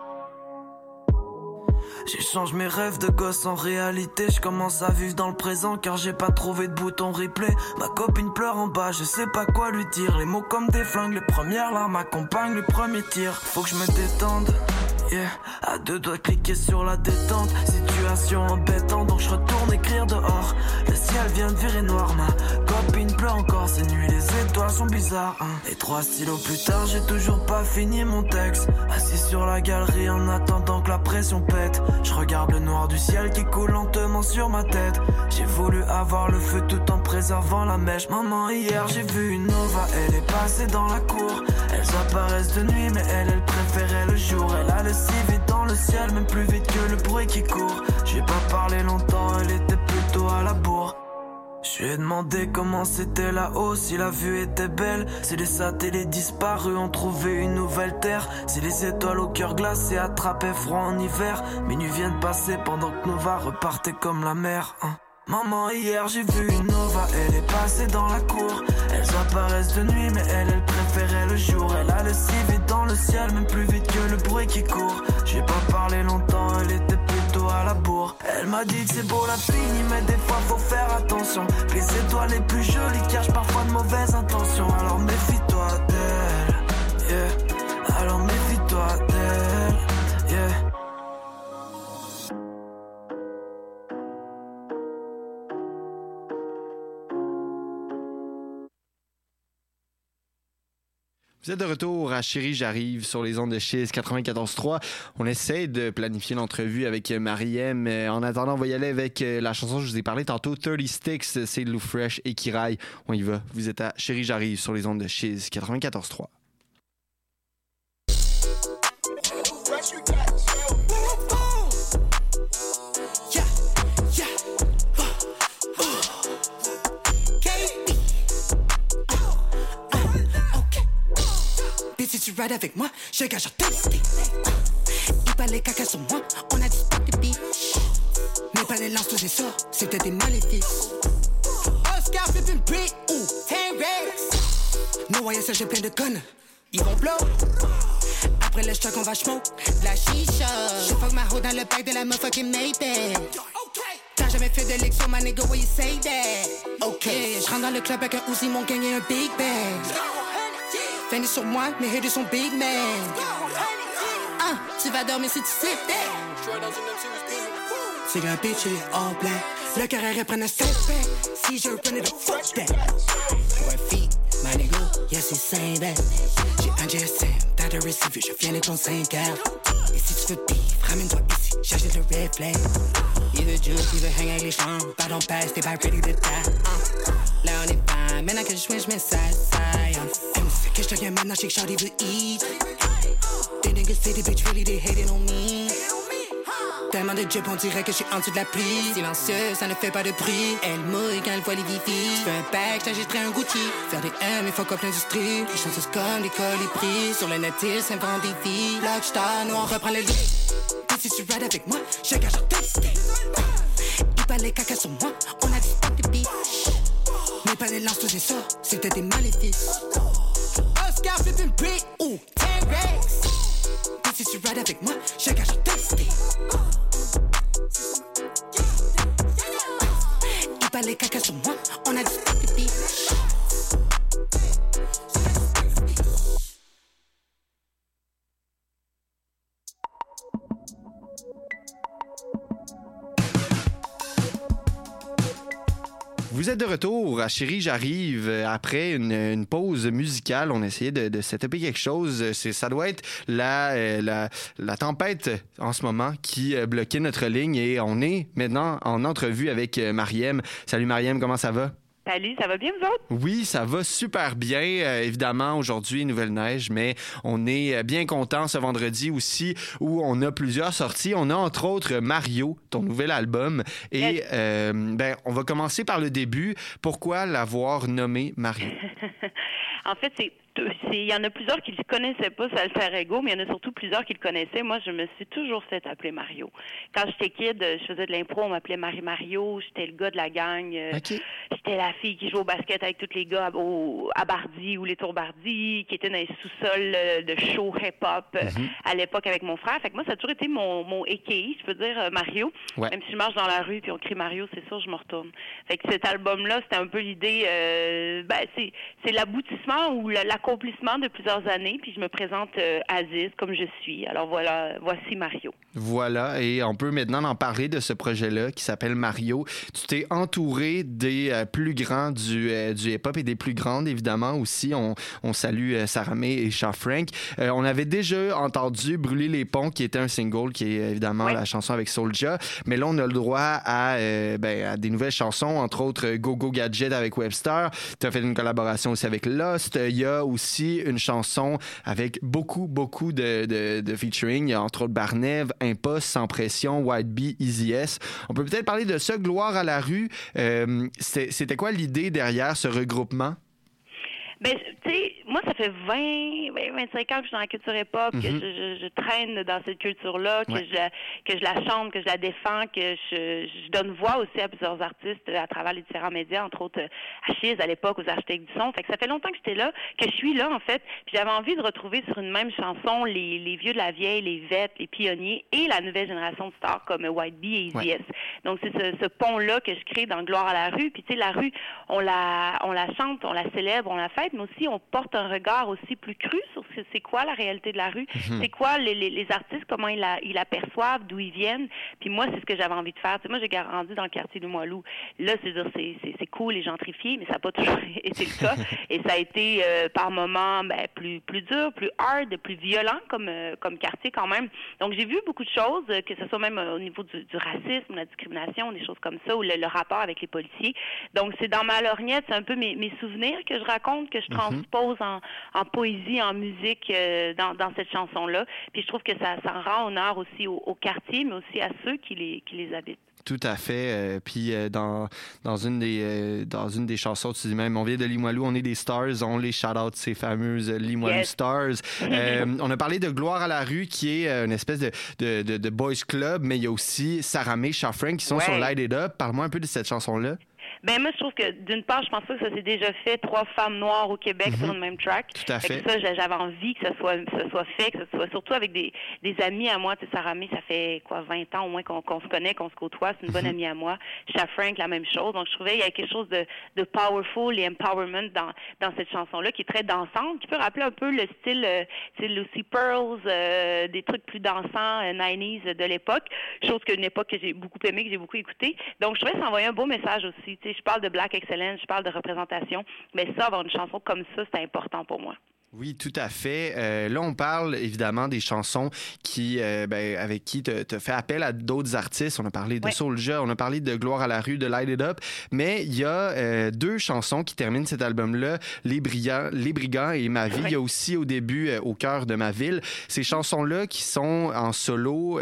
J'échange mes rêves de gosse en réalité. Je commence à vivre dans le présent car j'ai pas trouvé de bouton replay. Ma copine pleure en bas, je sais pas quoi lui dire. Les mots comme des flingues, les premières larmes accompagnent le premier tir. Faut que je me détende, yeah. À 2 doigts cliquer sur la détente. Situation embêtante donc je retourne écrire dehors. Le ciel vient de virer noir, ma copine pleure encore. Ces nuits les étoiles sont bizarres, hein. Et 3 stylos plus tard j'ai toujours pas fini mon texte. Assis sur la galerie en attendant que la pression pète. Je regarde le noir du ciel qui coule lentement sur ma tête. J'ai voulu avoir le feu tout en préservant la mèche. Maman, hier j'ai vu une Nova, elle est passée dans la cour. Elles apparaissent de nuit mais elle préférait le jour. Elle a le si vite dans le ciel, même plus vite que le bruit qui court. J'ai pas parlé longtemps, elle était plutôt à la bourre. Je lui ai demandé comment c'était là-haut, si la vue était belle. Si les satellites disparus ont trouvé une nouvelle terre. Si les étoiles au cœur glacé attrapaient froid en hiver. Minuit vient de passer pendant que Nova repartait comme la mer, hein. Maman, hier j'ai vu une Nova, elle est passée dans la cour. Elles apparaissent de nuit mais elle préférait le jour. Elle a le si vite dans le ciel, même plus vite que le bruit qui court. J'ai pas parlé longtemps, elle était plutôt à la bourre. Elle m'a dit que c'est beau la fini mais des fois faut faire attention. Les étoiles les plus jolies cachent parfois de mauvaises intentions. Alors méfie-toi d'elle, yeah. Alors méfie-toi d'elle, yeah. Vous êtes de retour à Chérie, j'arrive sur les ondes de Chiz 94.3. On essaie de planifier l'entrevue avec Marie-M. En attendant, on va y aller avec la chanson que je vous ai parlé tantôt, 30 Sticks, c'est Lou Fresh et Kiraï. On y va. Vous êtes à Chérie, j'arrive sur les ondes de Chiz 94.3. Si tu rides avec moi, je gage en testé. Il parlait caca sur moi, on a dit pas de bitch. Mais pas les lances, tous ces sorts, c'était des maléfices. Oscar, flipping brick, ou T-Rex. No way, ça j'ai plein de connes, ils vont blow. Après le stock, on va smoke la chicha. Je fuck ma hoe dans le bac de la motherfucking Maybach. T'as jamais fait de l'exo, my nigga, why you say that? Ok, je rentre dans le club avec un Uzi, mon gang et un Big Bang. Fendi sur moi, mes haters sont big man. Tu vas dormir si tu sais that. C'est qu'un bitch, il est all black. Le carré prenne un step back. Si je prenais the fuck that. Pour un feet, my nigga, yes, he's saying that. J'ai un GSM, t'as de receiver, je viens de ton 5 heures. Et si tu veux beef, ramène-toi ici, j'achète le red flag. Il veut juice, il veut hang avec les chambres. Pardon, passe, t'es pas ready to die. Là on est fine, maintenant que je swing, je mets side. C'est que je deviens maintenant, je sais que Shawty veut eat. Des niggas say des bitch really, they hating on me. Tellement de job, on dirait que je suis en dessous de la pluie. Silencieux, ça ne fait pas de bruit. Elle mouille quand elle voit les vivis. Je fais un pack, j'achèterai un Gucci. Faire des M, il faut qu'op l'industrie. Les chanceuses comme les colibris. Sur le net, ils s'inventent des vies. Blockstar, nous on reprend le lit. Et si tu rides avec moi, je gage en testé. Il parlait caca sur moi, on a dit pas de bitch. Mais pas les lances, tous ces sorts, c'était des maléfices. Oscar, flipping brick, ou T-Rex. Et si tu rides avec moi, je gage en testé. Il parlait caca sur moi, on a dit pas de bitch. Vous êtes de retour à Chérie, j'arrive. Après une pause musicale, on essayait de setuper quelque chose. Ça doit être la tempête en ce moment qui bloquait notre ligne et on est maintenant en entrevue avec Mariem. Salut Mariem, comment ça va? Salut, ça va bien vous autres? Oui, ça va super bien. Évidemment, aujourd'hui, nouvelle neige, mais on est bien content ce vendredi aussi où on a plusieurs sorties. On a entre autres Mario, ton nouvel album. Et on va commencer par le début. Pourquoi l'avoir nommé Mario? En fait, il y en a plusieurs qui ne connaissaient pas, c'est Alter Ego, mais il y en a surtout plusieurs qui le connaissaient. Moi, je me suis toujours fait appeler Mario. Quand j'étais kid, je faisais de l'impro, on m'appelait Marie-Mario. J'étais le gars de la gang. J'étais la fille qui jouait au basket avec tous les gars à Bardi ou les Tours Bardi, qui était dans les sous-sols de show hip-hop à l'époque avec mon frère. Fait que moi, ça a toujours été mon EKI, je peux dire, Mario. Ouais. Même si je marche dans la rue puis on crie Mario, c'est sûr, je me retourne. Fait que cet album-là, c'était un peu l'idée... c'est l'aboutissement ou l'accomplissement de plusieurs années, puis je me présente Aziz comme je suis. Alors voici Mario. Voilà, et on peut maintenant en parler de ce projet-là qui s'appelle Mario. Tu t'es entouré des plus grands du hip-hop et des plus grandes, évidemment, aussi. On salue Sarah May et Shaw Frank. On avait déjà entendu Brûler les ponts, qui était un single, qui est évidemment la chanson avec Soulja. Mais là, on a le droit à des nouvelles chansons, entre autres Go Go Gadget avec Webster. Tu as fait une collaboration aussi avec Lost. Il y a aussi une chanson avec beaucoup de featuring. Il y a entre autres Barnev, Impost, Sans Pression, White Bee, Easy S. On peut peut-être parler de ça, Gloire à la rue. C'était quoi l'idée derrière ce regroupement? Ben, tu sais, moi, ça fait 25 ans que je suis dans la culture hip-hop, que je traîne dans cette culture-là, que je la chante, que je la défends, que je donne voix aussi à plusieurs artistes à travers les différents médias, entre autres Achille à l'époque, aux Architectes du son. Fait que ça fait longtemps que j'étais là, que je suis là, en fait. Puis j'avais envie de retrouver sur une même chanson les vieux de la vieille, les vêtes, les pionniers et la nouvelle génération de stars comme White Bee et Easy S. Donc, c'est ce pont-là que je crée dans Gloire à la rue. Puis, tu sais, la rue, on la chante, on la célèbre, on la fête, mais aussi on porte un regard aussi plus cru sur c'est quoi la réalité de la rue, c'est quoi les artistes, comment ils l'aperçoivent, d'où ils viennent. Puis moi, c'est ce que j'avais envie de faire. Tu sais, moi, j'ai grandi dans le quartier de Limoilou. Là, c'est cool et gentrifié, mais ça n'a pas toujours été le cas. Et ça a été par moments plus dur, plus hard, plus violent comme quartier quand même. Donc, j'ai vu beaucoup de choses, que ce soit même au niveau du racisme, la discrimination, des choses comme ça, ou le rapport avec les policiers. Donc, c'est dans ma lorgnette, c'est un peu mes souvenirs que je raconte, que je transpose en poésie, en musique dans cette chanson-là. Puis je trouve que ça rend honneur aussi au quartier, mais aussi à ceux qui les habitent. Tout à fait. Puis dans une des chansons, tu dis même, on vient de Limoilou, on est des stars, on les shout-out, ces fameuses Limoilou Stars. On a parlé de Gloire à la rue, qui est une espèce de boys club, mais il y a aussi Sarah May, Shaw Frank qui sont sur Light It Up. Parle-moi un peu de cette chanson-là. Ben moi, je trouve que d'une part, je pense pas que ça s'est déjà fait 3 femmes noires au Québec sur une même track. Tout à fait. Ça, j'avais envie que ça soit fait, que ça soit surtout avec des amis à moi. Tu sais, Sarah May, ça fait 20 ans au moins qu'on se connaît, qu'on se côtoie. C'est une bonne amie à moi. Shaw Frank, la même chose. Donc je trouvais qu'il y a quelque chose de powerful et empowerment dans cette chanson-là qui est très dansante, qui peut rappeler un peu le style Lucy Pearls, des trucs plus dansants 90s de l'époque. Chose qu'une époque que j'ai beaucoup aimée, que j'ai beaucoup écoutée. Donc je trouvais que ça envoyait un beau message aussi. Tu sais, je parle de Black Excellence, je parle de représentation, mais ça, avoir une chanson comme ça, c'est important pour moi. Oui, tout à fait. Là, on parle évidemment des chansons qui, avec qui tu fais appel à d'autres artistes. On a parlé de Soulja, on a parlé de Gloire à la rue, de Light It Up, mais il y a 2 chansons qui terminent cet album-là, Les Brigands et Ma vie. Il y a aussi au début Au cœur de ma ville. Ces chansons-là qui sont en solo,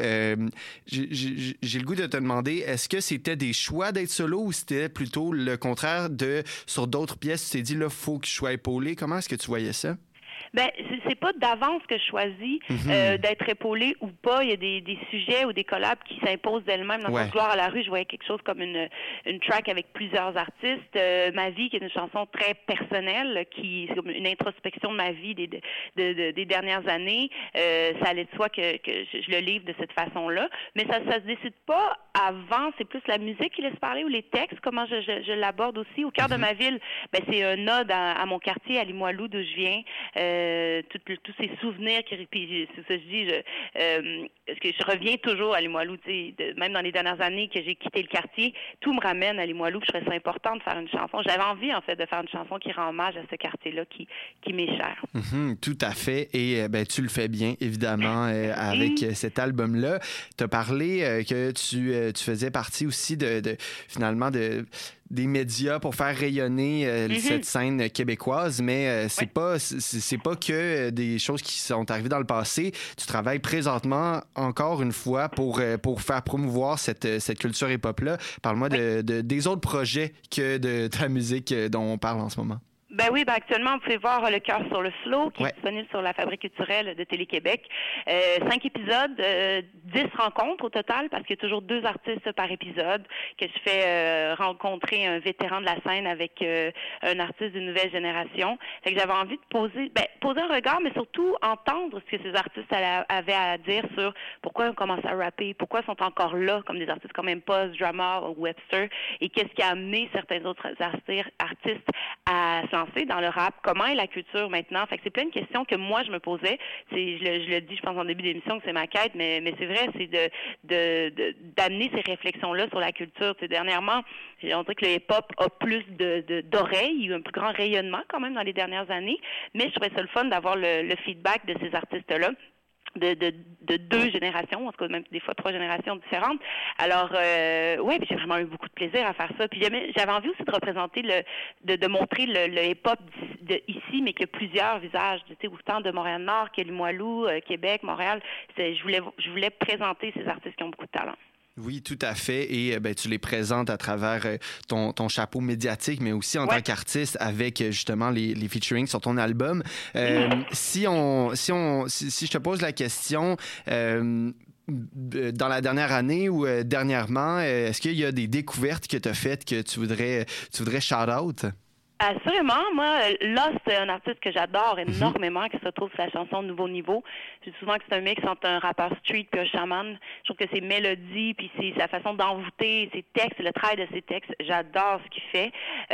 j'ai le goût de te demander, est-ce que c'était des choix d'être solo ou c'était plutôt le contraire sur d'autres pièces, tu t'es dit, là, faut que je sois épaulé? Comment est-ce que tu voyais ça? Ben, c'est pas d'avance que je choisis d'être épaulée ou pas. Il y a des sujets ou des collabs qui s'imposent d'elles-mêmes. Dans Gloire à la rue, je voyais quelque chose comme une track avec plusieurs artistes. Ma vie, qui est une chanson très personnelle, qui c'est comme une introspection de ma vie des dernières années. Ça allait de soi que je le livre de cette façon-là. Mais ça se décide pas avant. C'est plus la musique qui laisse parler ou les textes, comment je l'aborde aussi. Au cœur de ma ville, ben, c'est un ode à mon quartier, à Limoilou, d'où je viens. tous ces souvenirs puis c'est ça que je dis, parce que je reviens toujours à Limoilou, même dans les dernières années que j'ai quitté le quartier, tout me ramène à Limoilou, je trouvais ça important de faire une chanson. J'avais envie, en fait, de faire une chanson qui rend hommage à ce quartier-là qui m'est cher. Tout à fait. Et tu le fais bien, évidemment, avec cet album-là. Tu as parlé que tu faisais partie aussi finalement des médias pour faire rayonner cette scène québécoise, mais c'est pas que des choses qui sont arrivées dans le passé. Tu travailles présentement, encore une fois, pour faire promouvoir cette culture hip-hop-là. Parle-moi des autres projets que de ta musique dont on parle en ce moment. Ben oui, actuellement, vous pouvez voir Le cœur sur le slow, qui est disponible sur la Fabrique culturelle de Télé-Québec. 5 épisodes, 10 rencontres au total, parce qu'il y a toujours 2 artistes par épisode, que je fais rencontrer un vétéran de la scène avec un artiste d'une nouvelle génération. Fait que j'avais envie de poser un regard, mais surtout entendre ce que ces artistes avaient à dire sur pourquoi ils ont commencé à rapper, pourquoi ils sont encore là, comme des artistes comme Impost, Drummer ou Webster, et qu'est-ce qui a amené certains autres artistes à se lancer dans le rap, comment est la culture maintenant. Fait que c'est plein de questions que moi je me posais. Je le dis, je pense en début d'émission que c'est ma quête, mais c'est vrai, c'est d'amener ces réflexions-là sur la culture. Dernièrement, on dirait que le hip-hop a plus d'oreilles, un plus grand rayonnement quand même dans les dernières années, mais je trouvais ça le fun d'avoir le feedback de ces artistes-là. De 2 générations, en tout cas même des fois 3 générations différentes. Alors, puis j'ai vraiment eu beaucoup de plaisir à faire ça. Puis j'avais envie aussi de représenter de montrer le hip-hop ici, mais qu'il y a plusieurs visages, autant de Montréal-Nord que Limoilou, Québec, Montréal. Je voulais présenter ces artistes qui ont beaucoup de talent. Oui, tout à fait. Et tu les présentes à travers ton chapeau médiatique, mais aussi en tant qu'artiste avec justement les featurings sur ton album. Si je te pose la question, dans la dernière année ou dernièrement, est-ce qu'il y a des découvertes que tu as faites que tu voudrais shout-out? Assurément. Moi, Lost, c'est un artiste que j'adore énormément, qui se trouve sur la chanson Nouveau Niveau. Je dis souvent que c'est un mix entre un rappeur street puis un chaman. Je trouve que ses mélodies, puis sa façon d'envoûter, ses textes, le travail de ses textes, j'adore ce qu'il fait.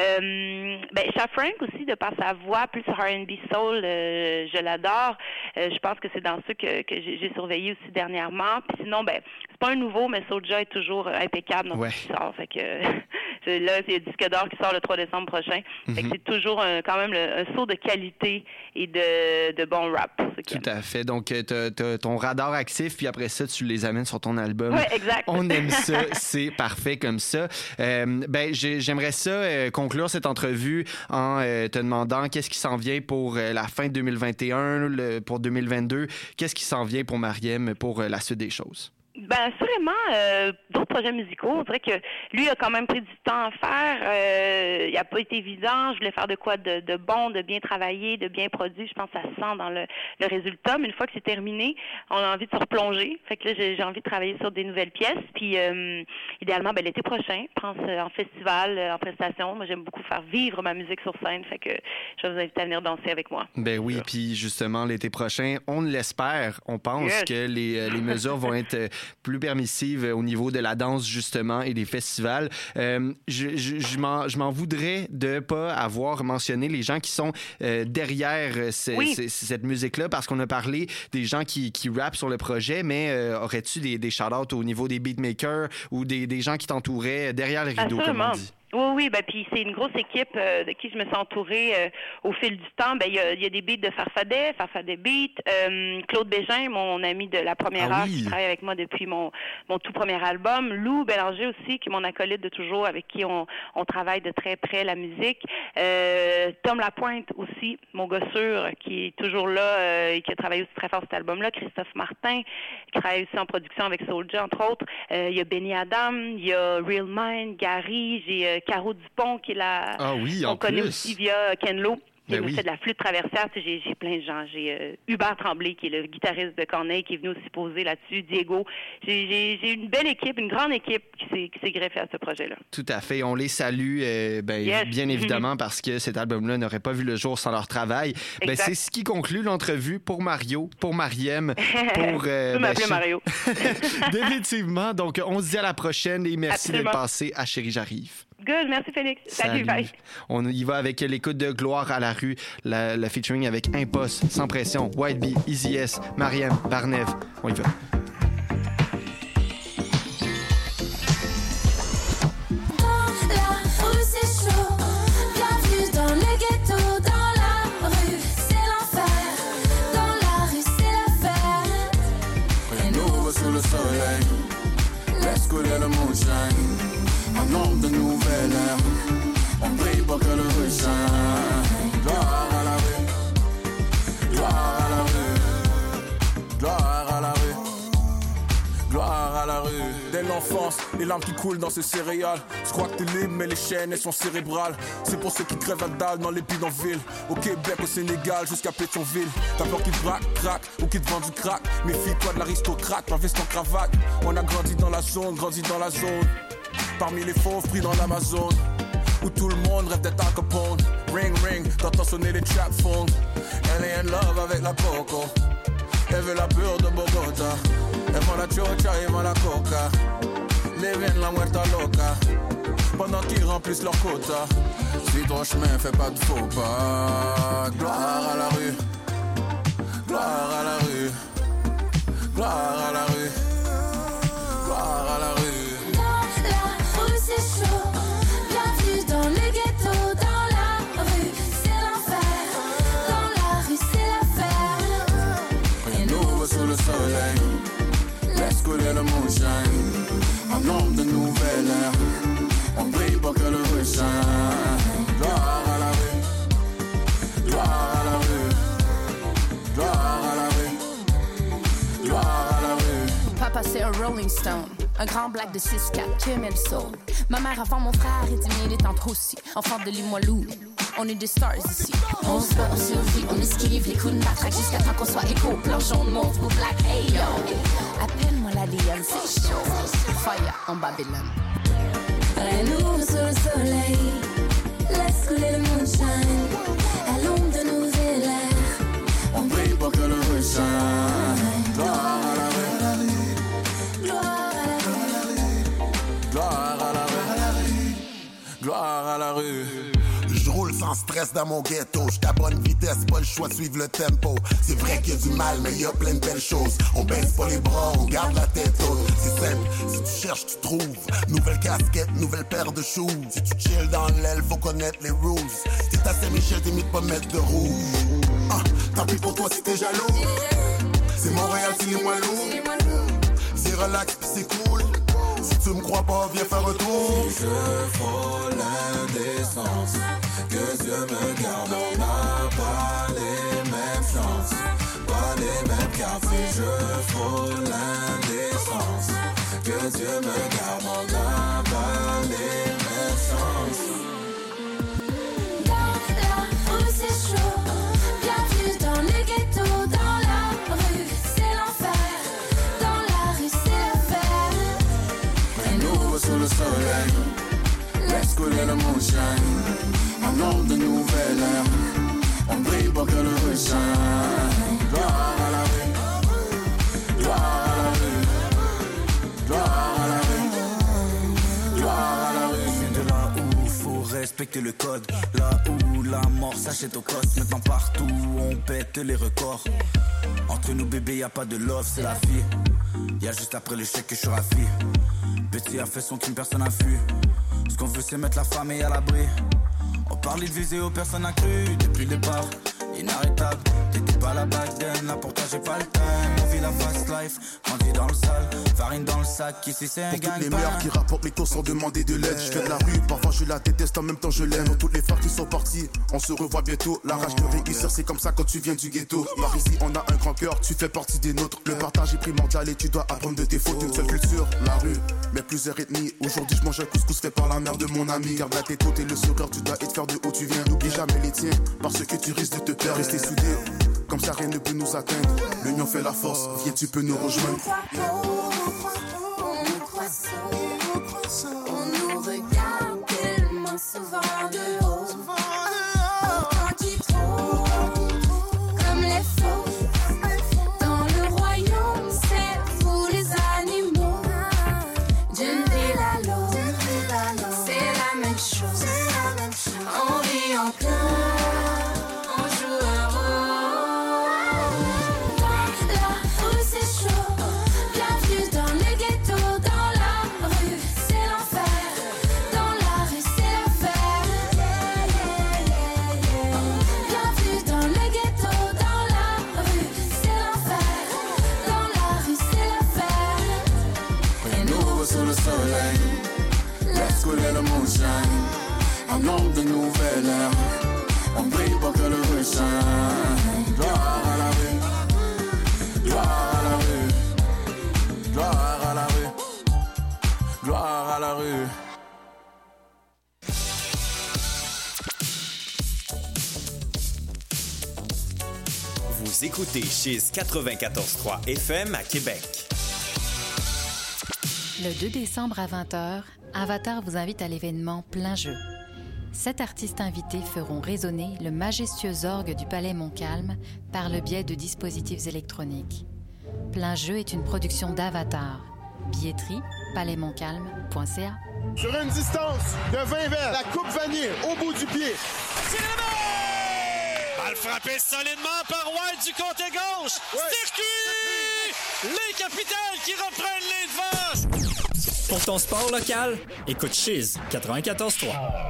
Sha Frank aussi, de par sa voix, plus R&B soul, je l'adore. Je pense que c'est dans ceux que j'ai surveillé aussi dernièrement. Puis sinon, c'est pas un nouveau, mais Soulja est toujours impeccable dans ce qui sort. Fait que là, il y a Disque d'or qui sort le 3 décembre prochain. Fait que c'est toujours quand même un saut de qualité et de bon rap. Tout à fait. Donc, t'as ton radar actif, puis après ça, tu les amènes sur ton album. Oui, exact. On aime ça. C'est parfait comme ça. J'aimerais ça conclure cette entrevue en te demandant qu'est-ce qui s'en vient pour la fin de 2021, pour 2022. Qu'est-ce qui s'en vient pour Mariem pour la suite des choses? Assurément, d'autres projets musicaux. On dirait que lui a quand même pris du temps à faire. Il n'a pas été évident. Je voulais faire de quoi de bon, de bien travaillé, de bien produit. Je pense que ça se sent dans le résultat. Mais une fois que c'est terminé, on a envie de se replonger. Fait que là, j'ai envie de travailler sur des nouvelles pièces. Puis, idéalement, l'été prochain, je pense en festival, en prestation. Moi, j'aime beaucoup faire vivre ma musique sur scène. Fait que je vais vous inviter à venir danser avec moi. Oui, puis justement, l'été prochain, on l'espère. On pense que les mesures vont être plus permissive au niveau de la danse, justement, et des festivals. Je m'en voudrais de pas avoir mentionné les gens qui sont derrière cette musique-là, parce qu'on a parlé des gens qui rappent sur le projet, mais aurais-tu des shout-outs au niveau des beatmakers ou des gens qui t'entouraient derrière les rideaux, comme on dit? Oui, puis c'est une grosse équipe de qui je me suis entourée au fil du temps. Il y a des beats de Farfadet Beat, Claude Bégin, mon ami de la première heure, qui travaille avec moi depuis mon tout premier album, Lou Bélanger aussi, qui est mon acolyte de toujours, avec qui on travaille de très près la musique, Tom Lapointe aussi, mon gars sûr, qui est toujours là et qui a travaillé aussi très fort sur cet album-là, Christophe Martin, qui travaille aussi en production avec Soulja, entre autres. Il y a Benny Adam, il y a Real Mind, Gary, j'ai Caro Dupont qui est là. On connaît aussi via Ken Lo. J'ai fait de la flûte traversière. J'ai plein de gens. J'ai Hubert Tremblay, qui est le guitariste de Corneille, qui est venu aussi poser là-dessus. Diego. J'ai une belle équipe, une grande équipe qui s'est greffée à ce projet-là. Tout à fait. On les salue, bien évidemment, parce que cet album-là n'aurait pas vu le jour sans leur travail. C'est ce qui conclut l'entrevue pour Mario, pour Mariem, pour... tu peux m'appeler Mario. Définitivement. Donc, on se dit à la prochaine et merci d'être passé à Chérie, j'arrive. Good, merci Félix. Salut, bye. On y va avec l'écoute de Gloire à la rue, la featuring avec Impost, Sans Pression, White Bee, Easy S, Mariam, Barnev. On y va. Laisse couler le moonshine. En ombre de nouvelle ère. On brille pour que le rue shine. Gloire à la rue. Gloire à la rue. Gloire à la rue. Gloire à la rue. Dès l'enfance, les larmes qui coulent dans ces céréales. Je crois que t'es libre mais les chaînes elles sont cérébrales. C'est pour ceux qui crèvent la dalle dans les bidonvilles. Au Québec, au Sénégal, jusqu'à Pétionville. T'as peur qu'ils braquent, craquent ou qu'ils te vendent du crack. Méfie-toi de l'aristocrate, en veste en cravate. On a grandi dans la zone, parmi les fauves pris dans l'Amazone, où tout le monde rêve d'être Al Capone. Ring ring, t'entends sonner les trap phones. Elle est in love avec la coco. Elle veut la pure de Bogota. Elle vend la chocha et vend la coca. Living la muerta loca. Pendant qu'ils remplissent leur quota. Suis ton chemin, fais pas de faux pas. Gloire à la rue. Gloire à la rue. Gloire à la rue. Gloire à la rue. C'est chaud, bienvenue dans le ghetto, dans la rue, c'est l'enfer, dans la rue, c'est l'affaire. Rien n'ouvre sous le soleil, laisse couler le moonshine, en ombre de nouvelle ère, on brille pour que le rue shine. Gloire à la rue, gloire à la rue, gloire à la rue, gloire à la rue. Papa c'est un Rolling Stone. Un grand black de 6-4 qui aimait le soul. Ma mère avant mon frère et 10 militants aussi. Enfant de Limoilou, on est des stars ici. On se bat, on survit, on esquive les coups de matraque jusqu'à temps qu'on soit écho. Blanc, jaune, mauve ou black, hey yo. Appelle-moi la Lionne, c'est chaud. Fire en Babylone. Rien n'ouvre sous le soleil. Laisse couler le moonshine. À l'ombre de nouvelles airs. On brille pour que le rue shine. Gloire à la rue. Gloire à la rue, gloire à la rue. Je roule sans stress dans mon ghetto. J'suis à bonne vitesse, pas le choix de suivre le tempo. C'est vrai qu'il y a du mal, mais il y a plein de belles choses. On baisse pas les bras, on garde la tête haute. C'est simple, si tu cherches, tu trouves. Nouvelle casquette, nouvelle paire de shoes. Si tu chill dans l'aile, faut connaître les rules. Si t'as Saint-Michel, t'imites pas mettre de rouge. Tant pis pour toi si t'es jaloux. C'est Montréal, c'est les moins lourds. C'est relax, pis c'est cool. Si tu me crois pas, viens faire un tour. Si je frôle l'indécence, que Dieu me garde, on n'a pas les mêmes chances, pas les mêmes cartes. Si je frôle l'indécence, que Dieu me garde, on n'a pas les mêmes chances. Dans la rue c'est chaud, bienvenue dans le ghetto, dans la rue c'est l'enfer, dans la rue c'est l'affaire. Rien n'ouvre sous le soleil, laisse couler le moonshine, en ombre de nouvelle ère, on brille pour que le rue shine. Gloire à la rue, gloire à la rue, gloire à la rue, gloire à la rue. C'est de là où faut respecter le code, là où la mort s'achète au coste. Maintenant partout on pète les records. Entre nous bébé y a pas de love, c'est la vie. Y'a juste après le chèque que je suis raffi. Petit a fait son crime, personne n'a fui. Ce qu'on veut c'est mettre la famille à l'abri. On parlait de viser aux personnes accrues depuis le départ. Inarrêtable, t'étais pas la back then. Là pour toi j'ai pas le time. On vit la fast life, grandi dans le sale. Farine dans le sac, ici c'est un Pour gagne-pain. toutes les mères qui rapportent les cours sans demander de l'aide. Je fais de la rue, parfois je la déteste, en même temps je l'aime. Toutes les frères qui sont partis, on se revoit bientôt. La rage de réussir, c'est comme ça quand tu viens du ghetto. Par ici on a un grand cœur, tu fais partie des nôtres. Le partage est primordial et tu dois apprendre de tes fautes. Une seule culture, la rue, mais plusieurs ethnies. Aujourd'hui je mange un couscous fait par la mère de mon ami. Garde la tête haute et le sourire, tu dois être fier de où tu viens. N'oublie jamais les tiens, parce que tu risques de te perdre. Rester soudés, comme ça rien ne peut nous atteindre. L'union fait la force, viens tu peux nous rejoindre. On nous croit on nous regarde tellement souvent de haut. Pourtant qui trop, comme les faux. Dans le royaume, c'est vous les animaux. D'une ville à l'autre, c'est la même annonce de nouvelles ère. On prie pour que le rue s'aime. Gloire à la rue, gloire à la rue, gloire à la rue, gloire à la rue. Vous écoutez Chiz 94.3 FM à Québec. Le 2 décembre à 20h, Avatar vous invite à l'événement Plein Jeu. 7 artistes invités feront résonner le majestueux orgue du Palais Montcalm par le biais de dispositifs électroniques. Plein Jeu est une production d'Avatar. Billetterie, palaismontcalm.ca. Sur une distance de 20 verres, la coupe vanille au bout du pied. Balle frappée solidement par White du côté gauche. Circuit! Les Capitals qui reprennent les devants. Pour ton sport local, écoute Chiz 94.3.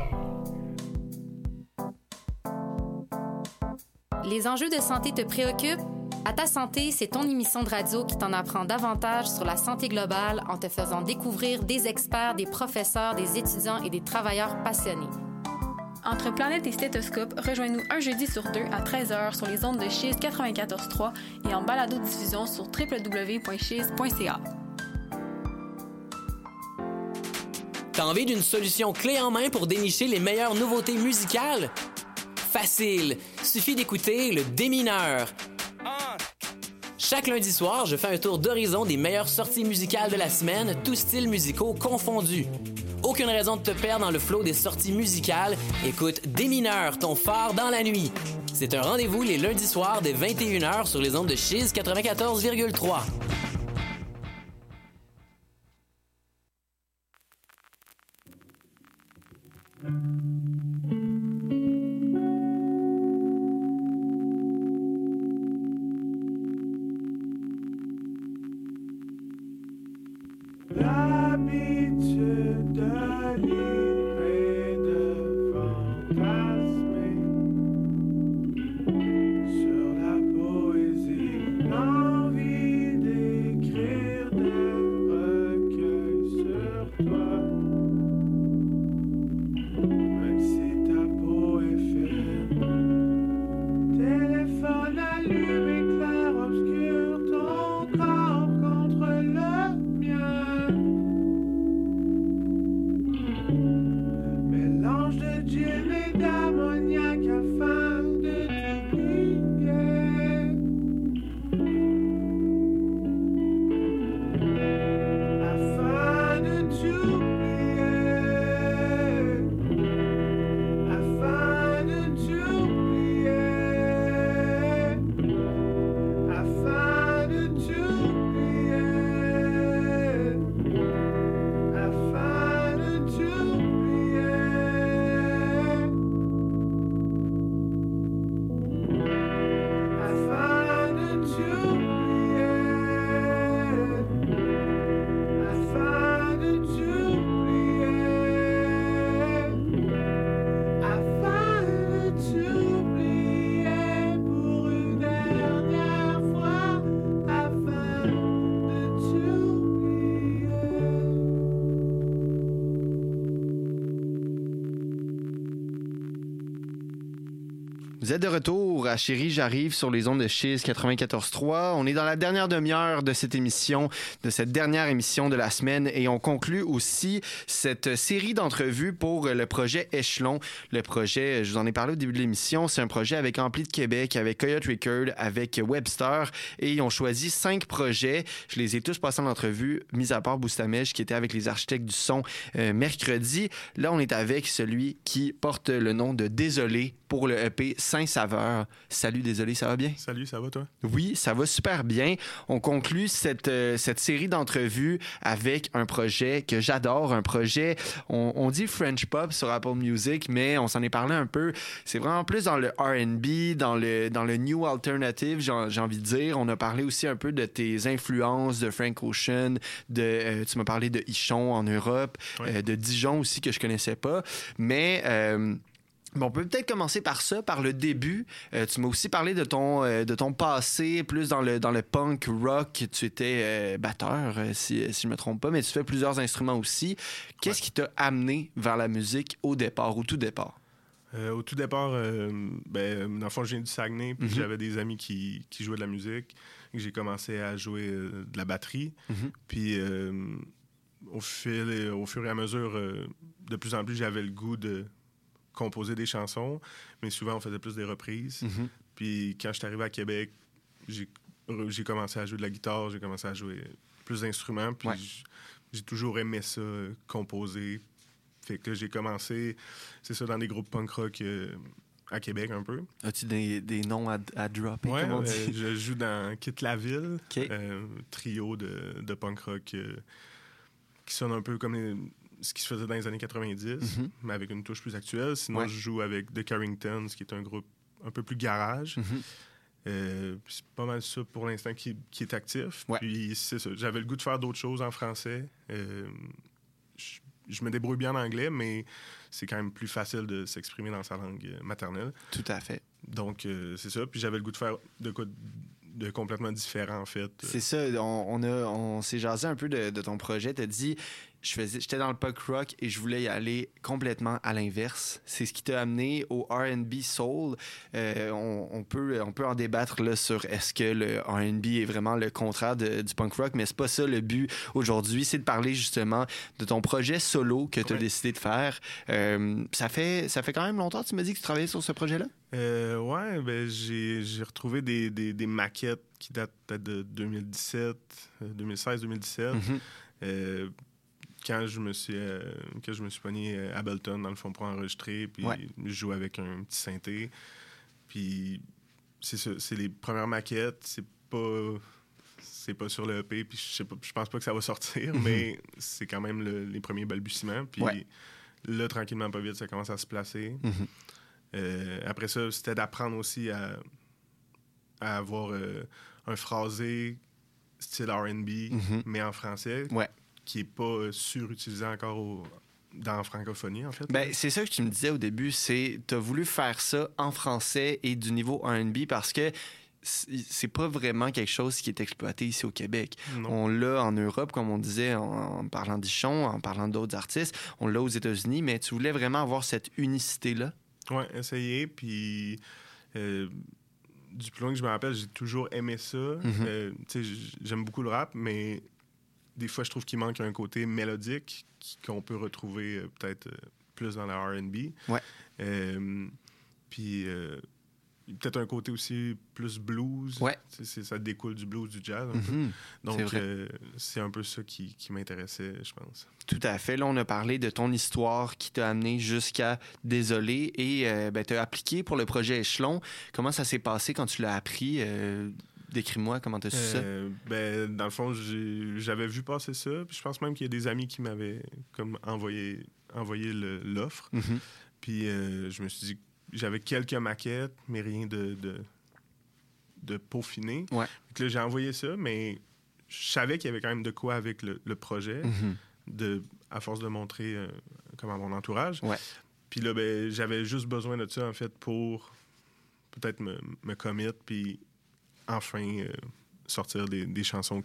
Les enjeux de santé te préoccupent? À ta santé, c'est ton émission de radio qui t'en apprend davantage sur la santé globale en te faisant découvrir des experts, des professeurs, des étudiants et des travailleurs passionnés. Entre Planète et Stéthoscope, rejoins-nous un jeudi sur 2 à 13h sur les ondes de Chiz 94.3 et en balado-diffusion sur www.chiz.ca. T'as envie d'une solution clé en main pour dénicher les meilleures nouveautés musicales? Facile! Suffit d'écouter le Démineur. Chaque lundi soir, je fais un tour d'horizon des meilleures sorties musicales de la semaine, tous styles musicaux confondus. Aucune raison de te perdre dans le flot des sorties musicales. Écoute Démineur, ton phare dans la nuit. C'est un rendez-vous les lundis soirs dès 21h sur les ondes de Chiz 94,3. L'habitude de lire et de fantasmer sur la poésie, l'envie d'écrire des recueils sur toi, même si ta peau est fine. Téléphone allumé, clair obscur, ton corps contre le mien. Mélange de gin et d'ammoniac afin de t'oublier. Afin de t'oublier. Afin de t'oublier. Afin de t'oublier. Afin de t'oublier. Afin de t'oublier. Afin de t'oublier. Afin de t'oublier pour une dernière fois. Afin de t'oublier. Vous êtes de retour à Chérie, j'arrive sur les ondes de Chiz 94.3. On est dans la dernière demi-heure de cette émission, de cette dernière émission de la semaine, et on conclut aussi cette série d'entrevues pour le projet Échelon. Le projet, je vous en ai parlé au début de l'émission, c'est un projet avec Ampli de Québec, avec Coyote Record, avec Webster, et ils ont choisi 5 projets. Je les ai tous passés en entrevue, mis à part Boustamèche qui était avec les architectes du son mercredi. Là, on est avec celui qui porte le nom de Désolé pour le EP Saint-Saveur. Salut, Désolé, ça va bien? Salut, ça va toi? Oui, ça va super bien. On conclut cette série d'entrevues avec un projet que j'adore, un projet, on dit French Pop sur Apple Music, mais on s'en est parlé un peu. C'est vraiment plus dans le R&B, dans le New Alternative, j'ai envie de dire. On a parlé aussi un peu de tes influences, de Frank Ocean, tu m'as parlé de Ichon en Europe, de Dijon aussi que je connaissais pas, mais... Bon, on peut peut-être commencer par ça, par le début. Tu m'as aussi parlé de ton passé, plus dans le punk rock. Tu étais batteur, si je me trompe pas, mais tu fais plusieurs instruments aussi. Qu'est-ce qui t'a amené vers la musique au tout départ? Au tout départ, dans le fond, je viens du Saguenay, puis j'avais des amis qui jouaient de la musique. J'ai commencé à jouer de la batterie. Puis au fur et à mesure, de plus en plus, j'avais le goût de composer des chansons, mais souvent on faisait plus des reprises. Puis quand je suis arrivé à Québec, j'ai commencé à jouer de la guitare, j'ai commencé à jouer plus d'instruments, puis j'ai toujours aimé ça, composer. Fait que j'ai commencé, c'est ça, dans des groupes punk rock à Québec un peu. As-tu des noms à dropper? Ouais, je joue dans Quitte la ville, trio de punk rock qui sonne un peu comme ce qui se faisait dans les années 90, mais avec une touche plus actuelle. Sinon, je joue avec The Carringtons, qui est un groupe un peu plus garage. C'est pas mal ça pour l'instant qui est actif. Puis c'est ça. J'avais le goût de faire d'autres choses en français. Je me débrouille bien en anglais, mais c'est quand même plus facile de s'exprimer dans sa langue maternelle. Tout à fait. Donc, c'est ça. Puis j'avais le goût de faire de complètement différent, en fait. C'est ça. On s'est jasé un peu de ton projet. T'as dit, j'étais dans le punk rock et je voulais y aller complètement à l'inverse. C'est ce qui t'a amené au R&B soul. On peut en débattre là, sur est-ce que le R&B est vraiment le contraire du punk rock, mais c'est pas ça le but aujourd'hui. C'est de parler justement de ton projet solo que tu as décidé de faire. Ça fait quand même longtemps, tu m'as dit que tu travaillais sur ce projet-là? J'ai retrouvé des maquettes qui datent peut-être de 2016-2017. Quand je me suis pogné à Ableton, dans le fond, pour enregistrer, puis je jouais avec un petit synthé. Puis c'est ça, c'est les premières maquettes, c'est pas sur le EP, puis je pense pas que ça va sortir, mais c'est quand même les premiers balbutiements. Puis là, tranquillement, pas vite, ça commence à se placer. Après ça, c'était d'apprendre aussi à avoir un phrasé style R&B, mais en français, qui n'est pas surutilisé encore dans la francophonie, en fait. C'est ça que tu me disais au début, c'est tu as voulu faire ça en français et du niveau R&B parce que c'est pas vraiment quelque chose qui est exploité ici au Québec. Non. On l'a en Europe, comme on disait, en parlant d'Ichon, en parlant d'autres artistes. On l'a aux États-Unis, mais tu voulais vraiment avoir cette unicité-là? Oui, essayer, puis du plus loin que je me rappelle, j'ai toujours aimé ça. J'aime beaucoup le rap, mais des fois, je trouve qu'il manque un côté mélodique qu'on peut retrouver peut-être plus dans la R&B. Puis peut-être un côté aussi plus blues. Ça découle du blues, du jazz un peu. Donc, c'est un peu ça qui m'intéressait, je pense. Tout à fait. Là, on a parlé de ton histoire qui t'a amené jusqu'à Désolé et tu as appliqué pour le projet Échelon. Comment ça s'est passé quand tu l'as appris? Décris-moi comment tu as su ça. Dans le fond, j'avais vu passer ça. Puis je pense même qu'il y a des amis qui m'avaient comme envoyé l'offre. Puis je me suis dit, j'avais quelques maquettes, mais rien de peaufiné. Donc là, j'ai envoyé ça, mais je savais qu'il y avait quand même de quoi avec le projet, à force de montrer comme à mon entourage. Puis là, j'avais juste besoin de ça, en fait, pour peut-être me commit, puis enfin sortir des chansons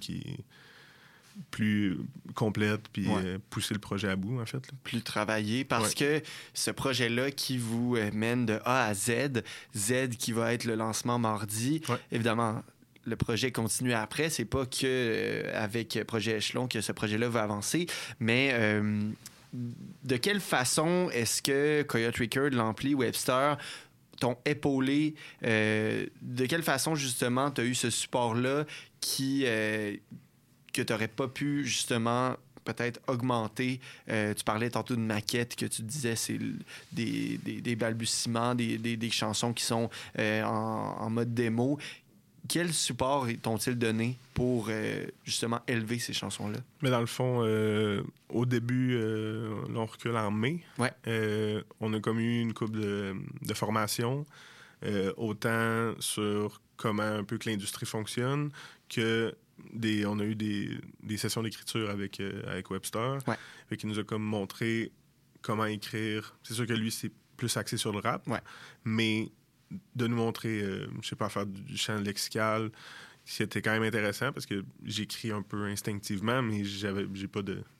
plus complètes, puis pousser le projet à bout, en fait. Plus travaillé, parce que ce projet-là qui vous mène de A à Z qui va être le lancement mardi, évidemment, le projet continue après. C'est pas que avec Projet Échelon que ce projet-là va avancer, mais de quelle façon est-ce que Coyote Record, l'Ampli, Webster t'ont épaulé? De quelle façon, justement, tu as eu ce support-là que tu n'aurais pas pu, justement, peut-être augmenter? Tu parlais tantôt de maquettes, que tu disais, c'est des balbutiements, des chansons qui sont en mode démo. Quel support t'ont-ils donné pour, justement, élever ces chansons-là? Mais dans le fond, au début, on recule en mai. On a comme eu une couple de formations, autant sur comment un peu que l'industrie fonctionne, que on a eu des sessions d'écriture avec Webster, qui nous a comme montré comment écrire. C'est sûr que lui, c'est plus axé sur le rap. Ouais. Mais de nous montrer, je sais pas, faire du chant lexical, c'était quand même intéressant parce que j'écris un peu instinctivement, mais j'ai pas de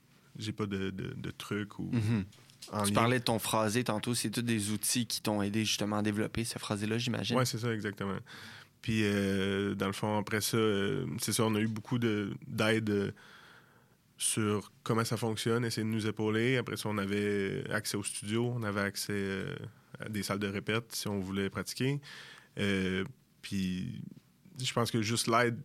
trucs ou... Tu parlais de ton phrasé tantôt, c'est tous des outils qui t'ont aidé justement à développer ce phrasé-là, j'imagine. Oui, c'est ça, exactement. Puis, dans le fond, après ça, c'est ça, on a eu beaucoup d'aide sur comment ça fonctionne, essayer de nous épauler. Après ça, on avait accès au studio, on avait accès à des salles de répète si on voulait pratiquer. Puis, je pense que juste l'aide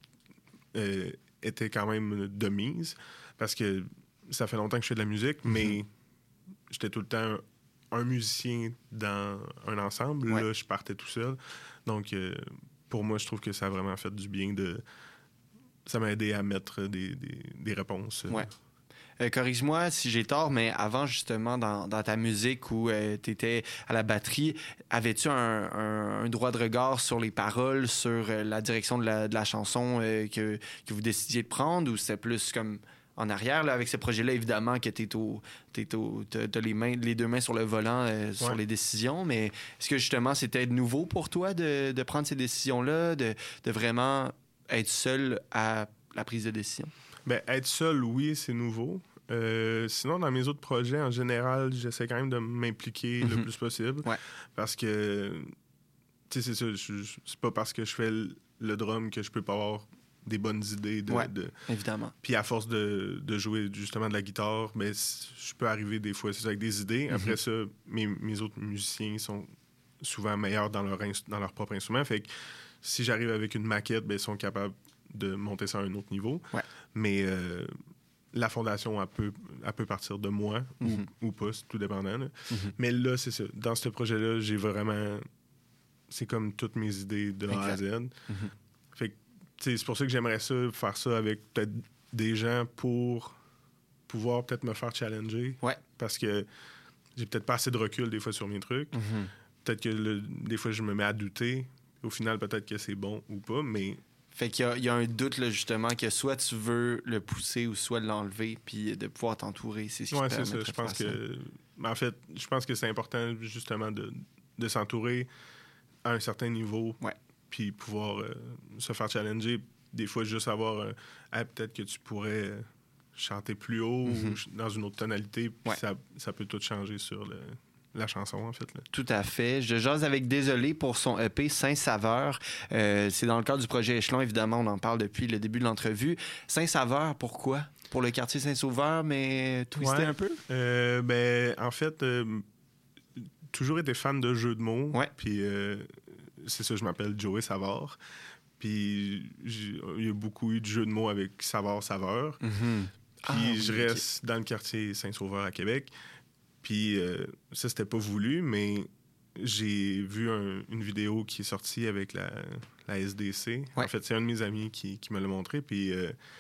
était quand même de mise parce que ça fait longtemps que je fais de la musique, mais j'étais tout le temps un musicien dans un ensemble. Ouais. Là, je partais tout seul. Donc, pour moi, je trouve que ça a vraiment fait du bien ça m'a aidé à mettre des réponses. Ouais. Corrige-moi si j'ai tort, mais avant, justement, dans ta musique où tu étais à la batterie, avais-tu un droit de regard sur les paroles, sur la direction de la chanson que vous décidiez de prendre, ou c'était plus comme en arrière, là, avec ce projet-là, évidemment, que t'as les deux mains sur le volant sur les décisions, mais est-ce que, justement, c'était nouveau pour toi de prendre ces décisions-là, de vraiment être seul à la prise de décision? Ben, être seul, oui, c'est nouveau. Sinon, dans mes autres projets, en général, j'essaie quand même de m'impliquer le plus possible. Ouais. Parce que, tu sais, c'est ça, c'est pas parce que je fais le drum que je peux pas avoir des bonnes idées. Évidemment. Puis à force de jouer justement de la guitare, ben, je peux arriver des fois avec des idées. Après ça, mes autres musiciens sont souvent meilleurs dans leur propre instrument. Fait que si j'arrive avec une maquette, ben, ils sont capables de monter ça à un autre niveau. Ouais. Mais la fondation, elle peut partir de moi ou pas, c'est tout dépendant. Là. Mais là, c'est ça. Dans ce projet-là, j'ai vraiment... C'est comme toutes mes idées de A à Z. Fait que c'est pour ça que j'aimerais faire ça avec peut-être des gens pour pouvoir peut-être me faire challenger. Ouais. Parce que j'ai peut-être pas assez de recul des fois sur mes trucs. Peut-être que des fois, je me mets à douter. Au final, peut-être que c'est bon ou pas, mais... Fait qu'il y a un doute, là, justement, que soit tu veux le pousser ou soit l'enlever, puis de pouvoir t'entourer. C'est ce qui te c'est ça. En fait, je pense que c'est important, justement, de s'entourer à un certain niveau. Ouais. Puis pouvoir se faire challenger. Des fois, juste avoir peut-être que tu pourrais chanter plus haut ou dans une autre tonalité. Puis ça peut tout changer sur la chanson, en fait. Là. Tout à fait. Je jase avec Désolé pour son EP Saint-Saveur. C'est dans le cadre du projet Échelon, évidemment. On en parle depuis le début de l'entrevue. Saint-Saveur, pourquoi? Pour le quartier Saint-Sauveur, mais twisté un peu? Ben, en fait, toujours été fan de jeux de mots. Ouais. Puis... c'est ça, je m'appelle Joey Savard. Puis il y a beaucoup eu de jeux de mots avec Savard-Saveur. Puis je reste dans le quartier Saint-Sauveur à Québec. Puis ça, c'était pas voulu, mais j'ai vu une vidéo qui est sortie avec la SDC. Ouais. En fait, c'est un de mes amis qui me l'a montré. Puis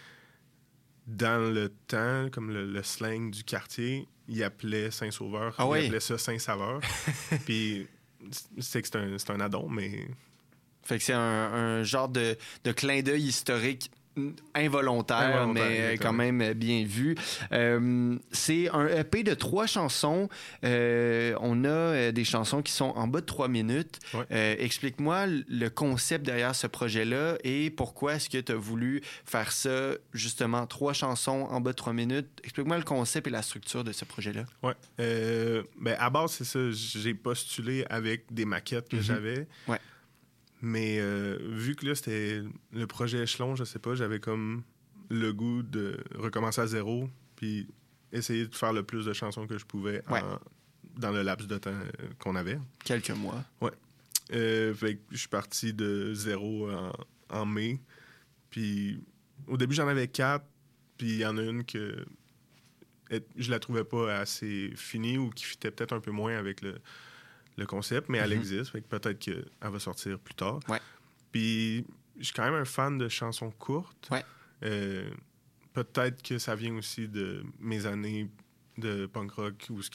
dans le temps, comme le slang du quartier, il appelait Saint-Sauveur. Il appelait ça Saint-Saveur. Puis... c'est que c'est un addon, mais... Fait que c'est un genre de clin d'œil historique involontaire, mais quand même bien vu. C'est un EP de 3 chansons. On a des chansons qui sont en bas de 3 minutes. Ouais. Explique-moi le concept derrière ce projet-là et pourquoi est-ce que tu as voulu faire ça, justement, 3 chansons en bas de 3 minutes. Explique-moi le concept et la structure de ce projet-là. Oui. Ben, à base, c'est ça. J'ai postulé avec des maquettes que j'avais. Ouais. Mais vu que là, c'était le projet Échelon, je sais pas, j'avais comme le goût de recommencer à zéro puis essayer de faire le plus de chansons que je pouvais dans le laps de temps qu'on avait. Quelques mois. Ouais. Fait que je suis parti de zéro en mai. Puis au début, j'en avais 4, puis il y en a une que je la trouvais pas assez finie ou qui fitait peut-être un peu moins avec le concept, mais elle existe, fait que peut-être qu'elle va sortir plus tard. Ouais. Puis, je suis quand même un fan de chansons courtes. Ouais. Peut-être que ça vient aussi de mes années de punk rock, où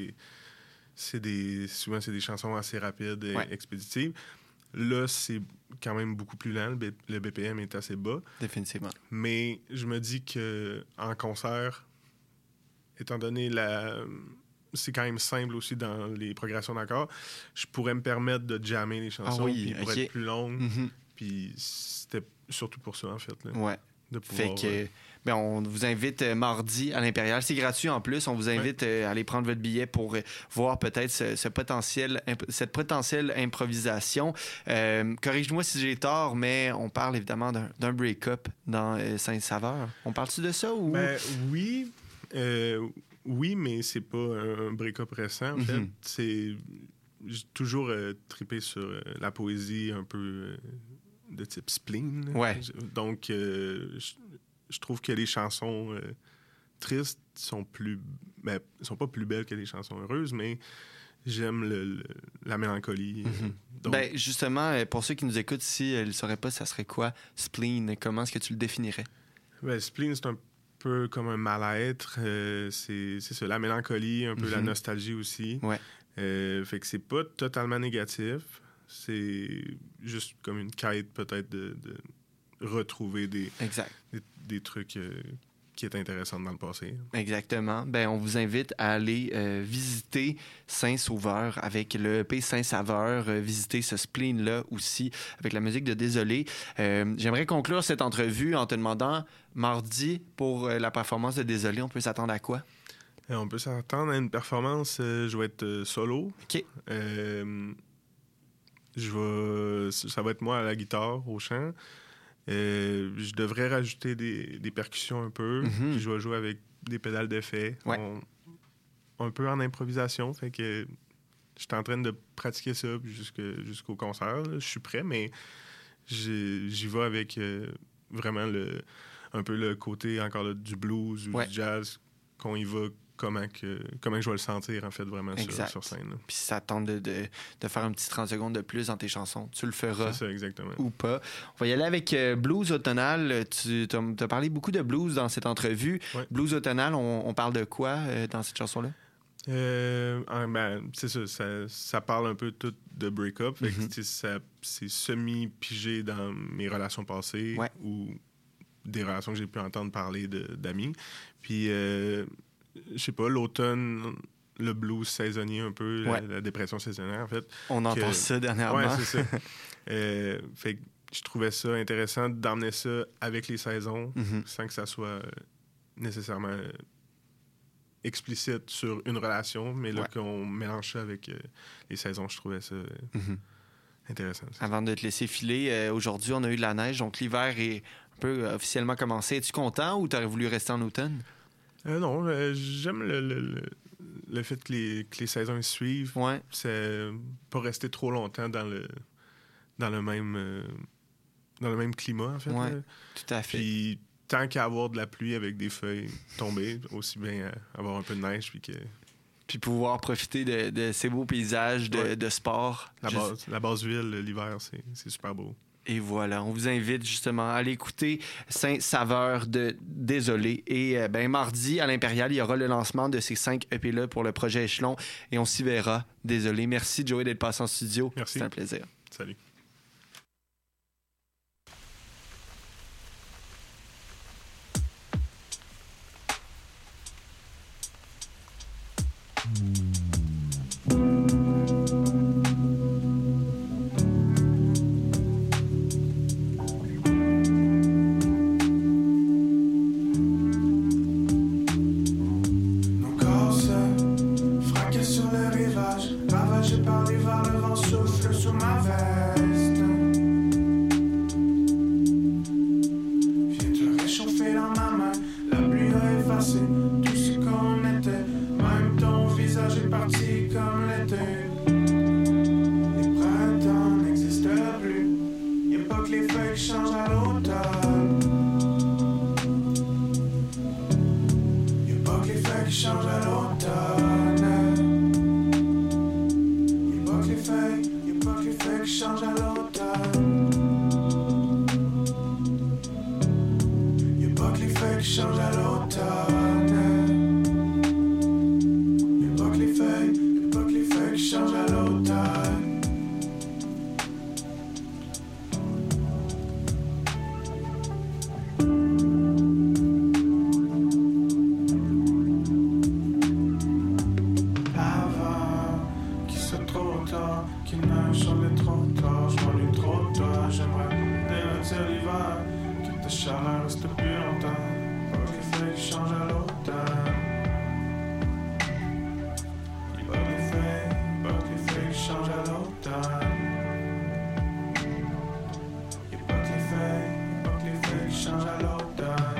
souvent, c'est des chansons assez rapides et expéditives. Là, c'est quand même beaucoup plus lent. Le BPM est assez bas. Définitivement. Mais je me dis que en concert, étant donné c'est quand même simple aussi dans les progressions d'accords, je pourrais me permettre de jammer les chansons, puis pour être plus longues. Puis c'était surtout pour ça, en fait. Là, ouais. De pouvoir, fait que, on vous invite mardi à l'Impérial. C'est gratuit en plus. On vous invite à aller prendre votre billet pour voir peut-être cette potentielle improvisation. Corrige-moi si j'ai tort, mais on parle évidemment d'un break-up dans Saint-Saveur. On parle-tu de ça? Ou... Oui. Oui, mais c'est pas un break-up récent, en fait. J'ai toujours trippé sur la poésie un peu de type spleen. Ouais. Donc, je trouve que les chansons tristes sont pas plus belles que les chansons heureuses, mais j'aime la mélancolie. Donc... justement, pour ceux qui nous écoutent ici, ils ne sauraient pas ça serait quoi spleen. Comment est-ce que tu le définirais? Spleen, c'est un peu comme un mal-être. C'est ça, la mélancolie, un peu la nostalgie aussi. Ouais. Fait que c'est pas totalement négatif. C'est juste comme une quête peut-être de retrouver des trucs qui est intéressant dans le passé. Exactement. On vous invite à aller visiter Saint-Sauveur avec le EP Saint-Saveur, visiter ce spleen-là aussi avec la musique de Désolé. J'aimerais conclure cette entrevue en te demandant, mardi, pour la performance de Désolé, on peut s'attendre à quoi? On peut s'attendre à une performance, je vais être solo. OK. Ça va être moi à la guitare, au chant. Je devrais rajouter des percussions un peu. Puis je vais jouer avec des pédales d'effet. Ouais. Un peu en improvisation. Fait que je suis en train de pratiquer ça jusqu'au concert. Là. Je suis prêt, mais j'y vais avec vraiment un peu le côté encore là, du blues ou du jazz qu'on y va. Comment je vais le sentir, en fait, vraiment sur scène. Là. Puis si ça tente de faire un petit 30 secondes de plus dans tes chansons, tu le feras. C'est ça, exactement. Ou pas. On va y aller avec Blues Automnal. Tu as parlé beaucoup de blues dans cette entrevue. Ouais. Blues Automnal, on parle de quoi dans cette chanson-là? C'est ça parle un peu tout de break-up. Fait que, c'est semi-pigé dans mes relations passées ou des relations que j'ai pu entendre parler d'amis. Puis... je sais pas, l'automne, le blues saisonnier un peu, la dépression saisonnière, en fait. On entend ça dernièrement. Oui, c'est ça. Fait que je trouvais ça intéressant d'emmener ça avec les saisons sans que ça soit nécessairement explicite sur une relation, mais là, qu'on mélange ça avec les saisons, je trouvais ça intéressant. Avant de te laisser filer, aujourd'hui, on a eu de la neige, donc l'hiver est un peu officiellement commencé. Es-tu content ou t'aurais voulu rester en automne? Non, j'aime le fait que les saisons suivent. Ouais. C'est pas rester trop longtemps dans le même climat, en fait. Ouais, tout à fait. Puis tant qu'à avoir de la pluie avec des feuilles tombées, aussi bien avoir un peu de neige. Puis pouvoir profiter de ces beaux paysages de sport. La basse-ville, l'hiver, c'est super beau. Et voilà, on vous invite justement à aller écouter Saint-Saveur de Désolé. Et mardi, à l'Impérial, il y aura le lancement de ces 5 EP-là pour le projet Échelon. Et on s'y verra. Désolé. Merci, Joey, d'être passé en studio. Merci. C'est un plaisir. Salut. ta chaleur reste plus longtemps. Pas qu'il fait qu'il change à l'automne. Pas qu'il fait qu'il change à l'automne. Pas qu'il fait qu'il change à l'automne.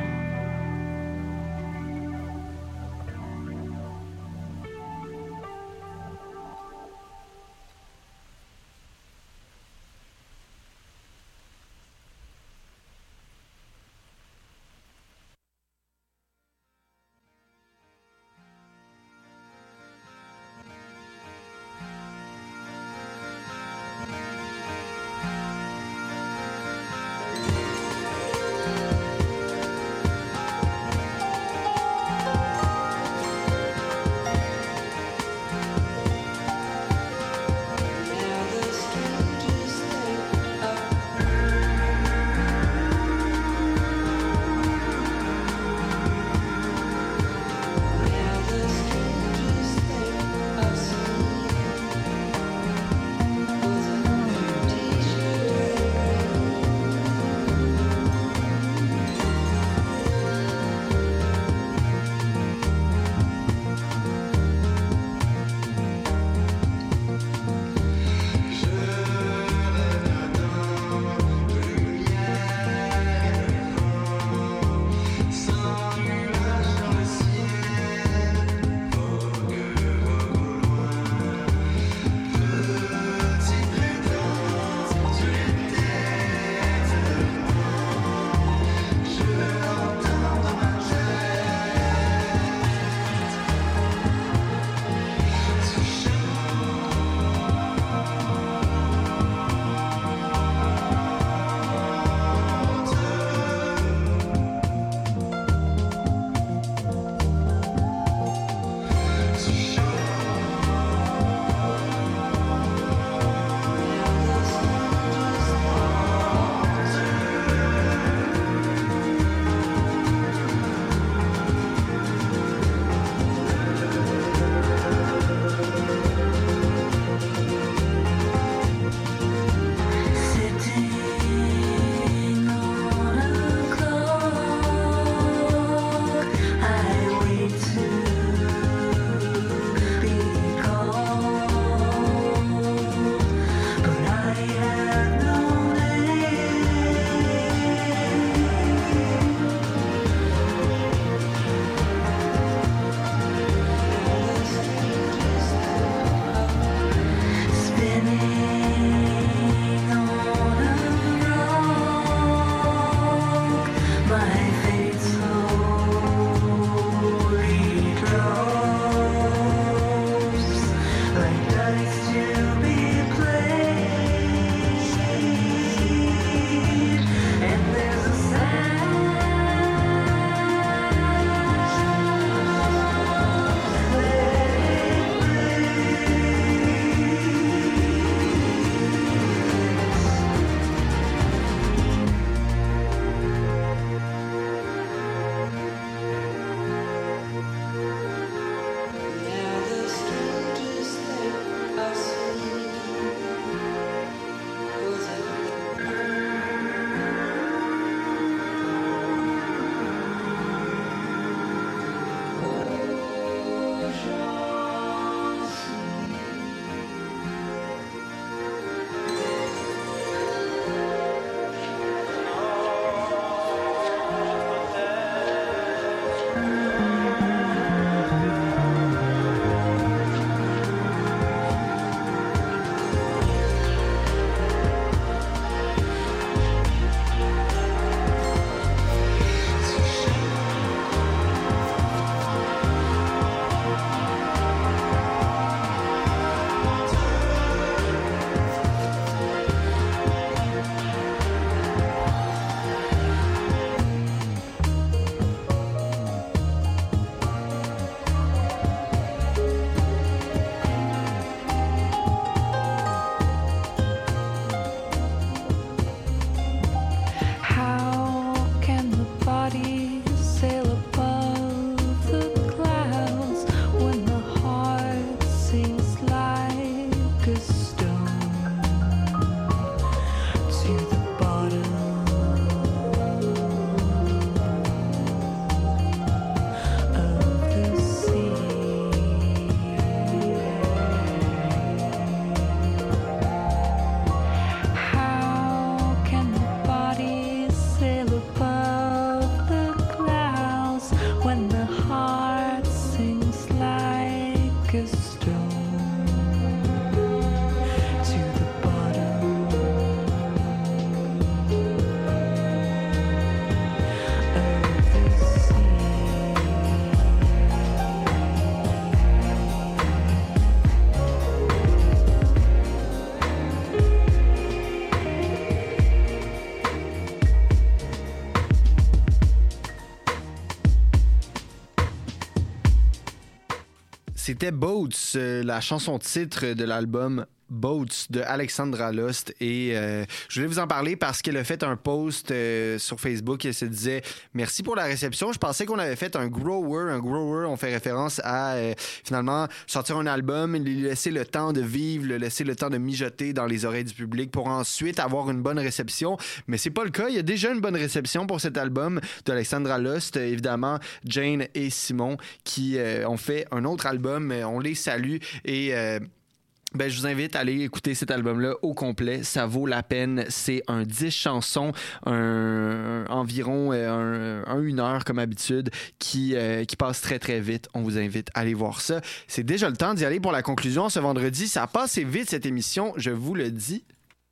C'était Boats, la chanson titre de l'album Boats de Alexandra Lust et je voulais vous en parler parce qu'elle a fait un post sur Facebook et elle se disait merci pour la réception. Je pensais qu'on avait fait un grower, on fait référence à finalement sortir un album, lui laisser le temps de vivre, lui laisser le temps de mijoter dans les oreilles du public pour ensuite avoir une bonne réception, mais c'est pas le cas. Il y a déjà une bonne réception pour cet album d'Alexandra Lust, évidemment Jane et Simon qui ont fait un autre album, on les salue et je vous invite à aller écouter cet album-là au complet. Ça vaut la peine. C'est un 10 chansons, environ une heure comme habitude, qui passe très, très vite. On vous invite à aller voir ça. C'est déjà le temps d'y aller pour la conclusion ce vendredi. Ça a passé vite, cette émission, je vous le dis.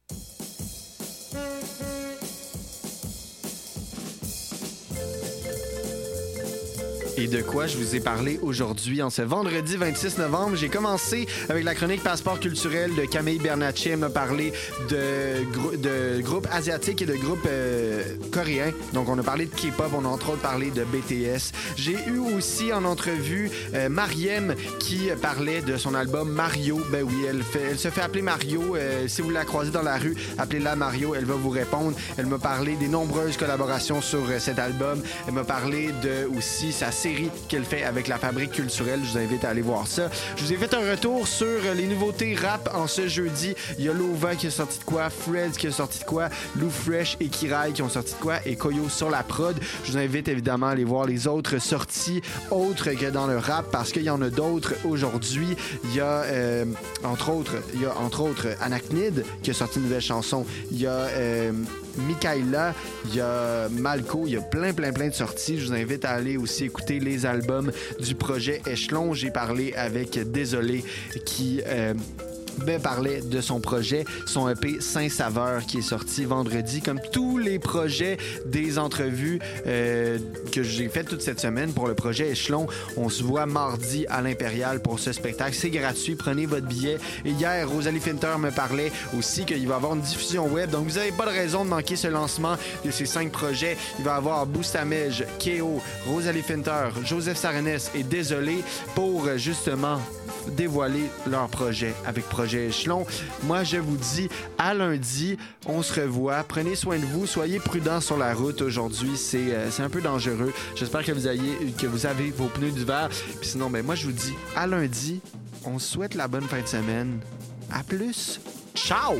Et de quoi je vous ai parlé aujourd'hui en ce vendredi 26 novembre. J'ai commencé avec la chronique Passeport culturel de Camille Bernatchez. Elle m'a parlé de groupes asiatiques et de groupes coréens. Donc, on a parlé de K-pop, on a entre autres parlé de BTS. J'ai eu aussi en entrevue Mariem qui parlait de son album Mario. Ben oui, elle se fait appeler Mario. Si vous la croisez dans la rue, appelez-la Mario, elle va vous répondre. Elle m'a parlé des nombreuses collaborations sur cet album. Elle m'a parlé de aussi sa série qu'elle fait avec la Fabrique culturelle. Je vous invite à aller voir ça. Je vous ai fait un retour sur les nouveautés rap en ce jeudi. Il y a Lova qui a sorti de quoi, Fred qui a sorti de quoi, Lou Fresh et Kirai qui ont sorti de quoi et Koyo sur la prod. Je vous invite évidemment à aller voir les autres sorties autres que dans le rap parce qu'il y en a d'autres aujourd'hui. Il y a entre autres Anachnid qui a sorti une nouvelle chanson. Il y a Mikaela, il y a Malco, il y a plein de sorties. Je vous invite à aller aussi écouter les albums du projet Échelon. J'ai parlé avec Désolé qui parlait de son projet, son EP Saint-Saveur qui est sorti vendredi. Comme tous les projets des entrevues que j'ai fait toute cette semaine pour le projet Échelon, on se voit mardi à l'Impérial pour ce spectacle. C'est gratuit, prenez votre billet. Et hier, Rosalie Finter me parlait aussi qu'il va y avoir une diffusion web. Donc, vous n'avez pas de raison de manquer ce lancement de ces 5 projets. Il va y avoir Boustamej, Keo, Rosalie Finter, Joseph Sarenes et Désolé pour justement dévoiler leur projet avec Projet Échelon. Moi, je vous dis à lundi, on se revoit. Prenez soin de vous, soyez prudents sur la route aujourd'hui. C'est un peu dangereux. J'espère que vous avez vos pneus d'hiver. Puis sinon, moi, je vous dis à lundi. On se souhaite la bonne fin de semaine. À plus. Ciao!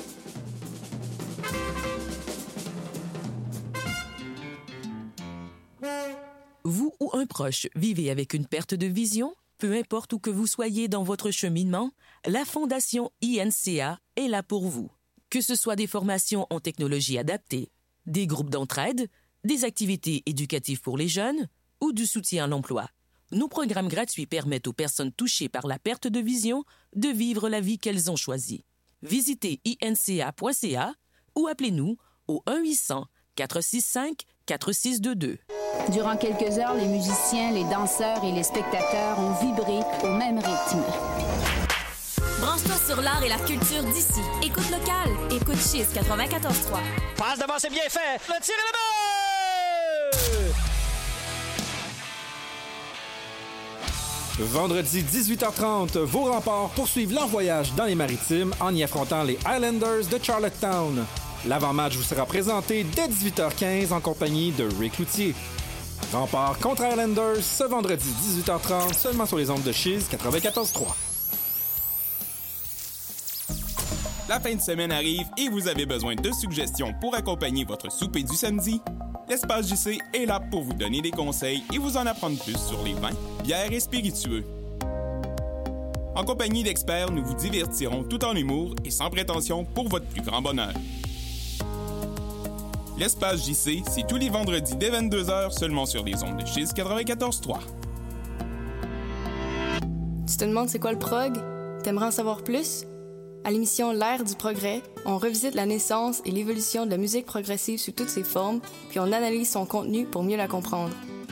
Vous ou un proche vivez avec une perte de vision? Peu importe où que vous soyez dans votre cheminement, la Fondation INCA est là pour vous. Que ce soit des formations en technologie adaptée, des groupes d'entraide, des activités éducatives pour les jeunes ou du soutien à l'emploi, nos programmes gratuits permettent aux personnes touchées par la perte de vision de vivre la vie qu'elles ont choisie. Visitez inca.ca ou appelez-nous au 1-800-465-4622. Durant quelques heures, les musiciens, les danseurs et les spectateurs ont vibré au même rythme. Branche-toi sur l'art et la culture d'ici. Écoute locale. Écoute Chiz 94.3. Passe devant, c'est bien fait. Le tir est là-bas! Vendredi 18h30, vos remparts poursuivent leur voyage dans les maritimes en y affrontant les Highlanders de Charlottetown. L'avant-match vous sera présenté dès 18h15 en compagnie de Rick Loutier. Rempart contre Highlanders ce vendredi 18h30 seulement sur les ondes de Chiz 94.3. La fin de semaine arrive et vous avez besoin de suggestions pour accompagner votre souper du samedi? L'Espace JC est là pour vous donner des conseils et vous en apprendre plus sur les vins, bières et spiritueux. En compagnie d'experts, nous vous divertirons tout en humour et sans prétention pour votre plus grand bonheur. L'Espace JC, c'est tous les vendredis dès 22h seulement sur les ondes de Chiz 94.3. Tu te demandes c'est quoi le prog? T'aimerais en savoir plus? À l'émission L'ère du progrès, on revisite la naissance et l'évolution de la musique progressive sous toutes ses formes, puis on analyse son contenu pour mieux la comprendre.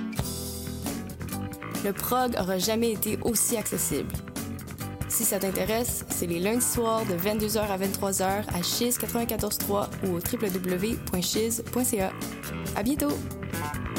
Le prog aura jamais été aussi accessible. Si ça t'intéresse, c'est les lundis soirs de 22h à 23h à Chiz 94.3 ou au www.chiz.ca. À bientôt!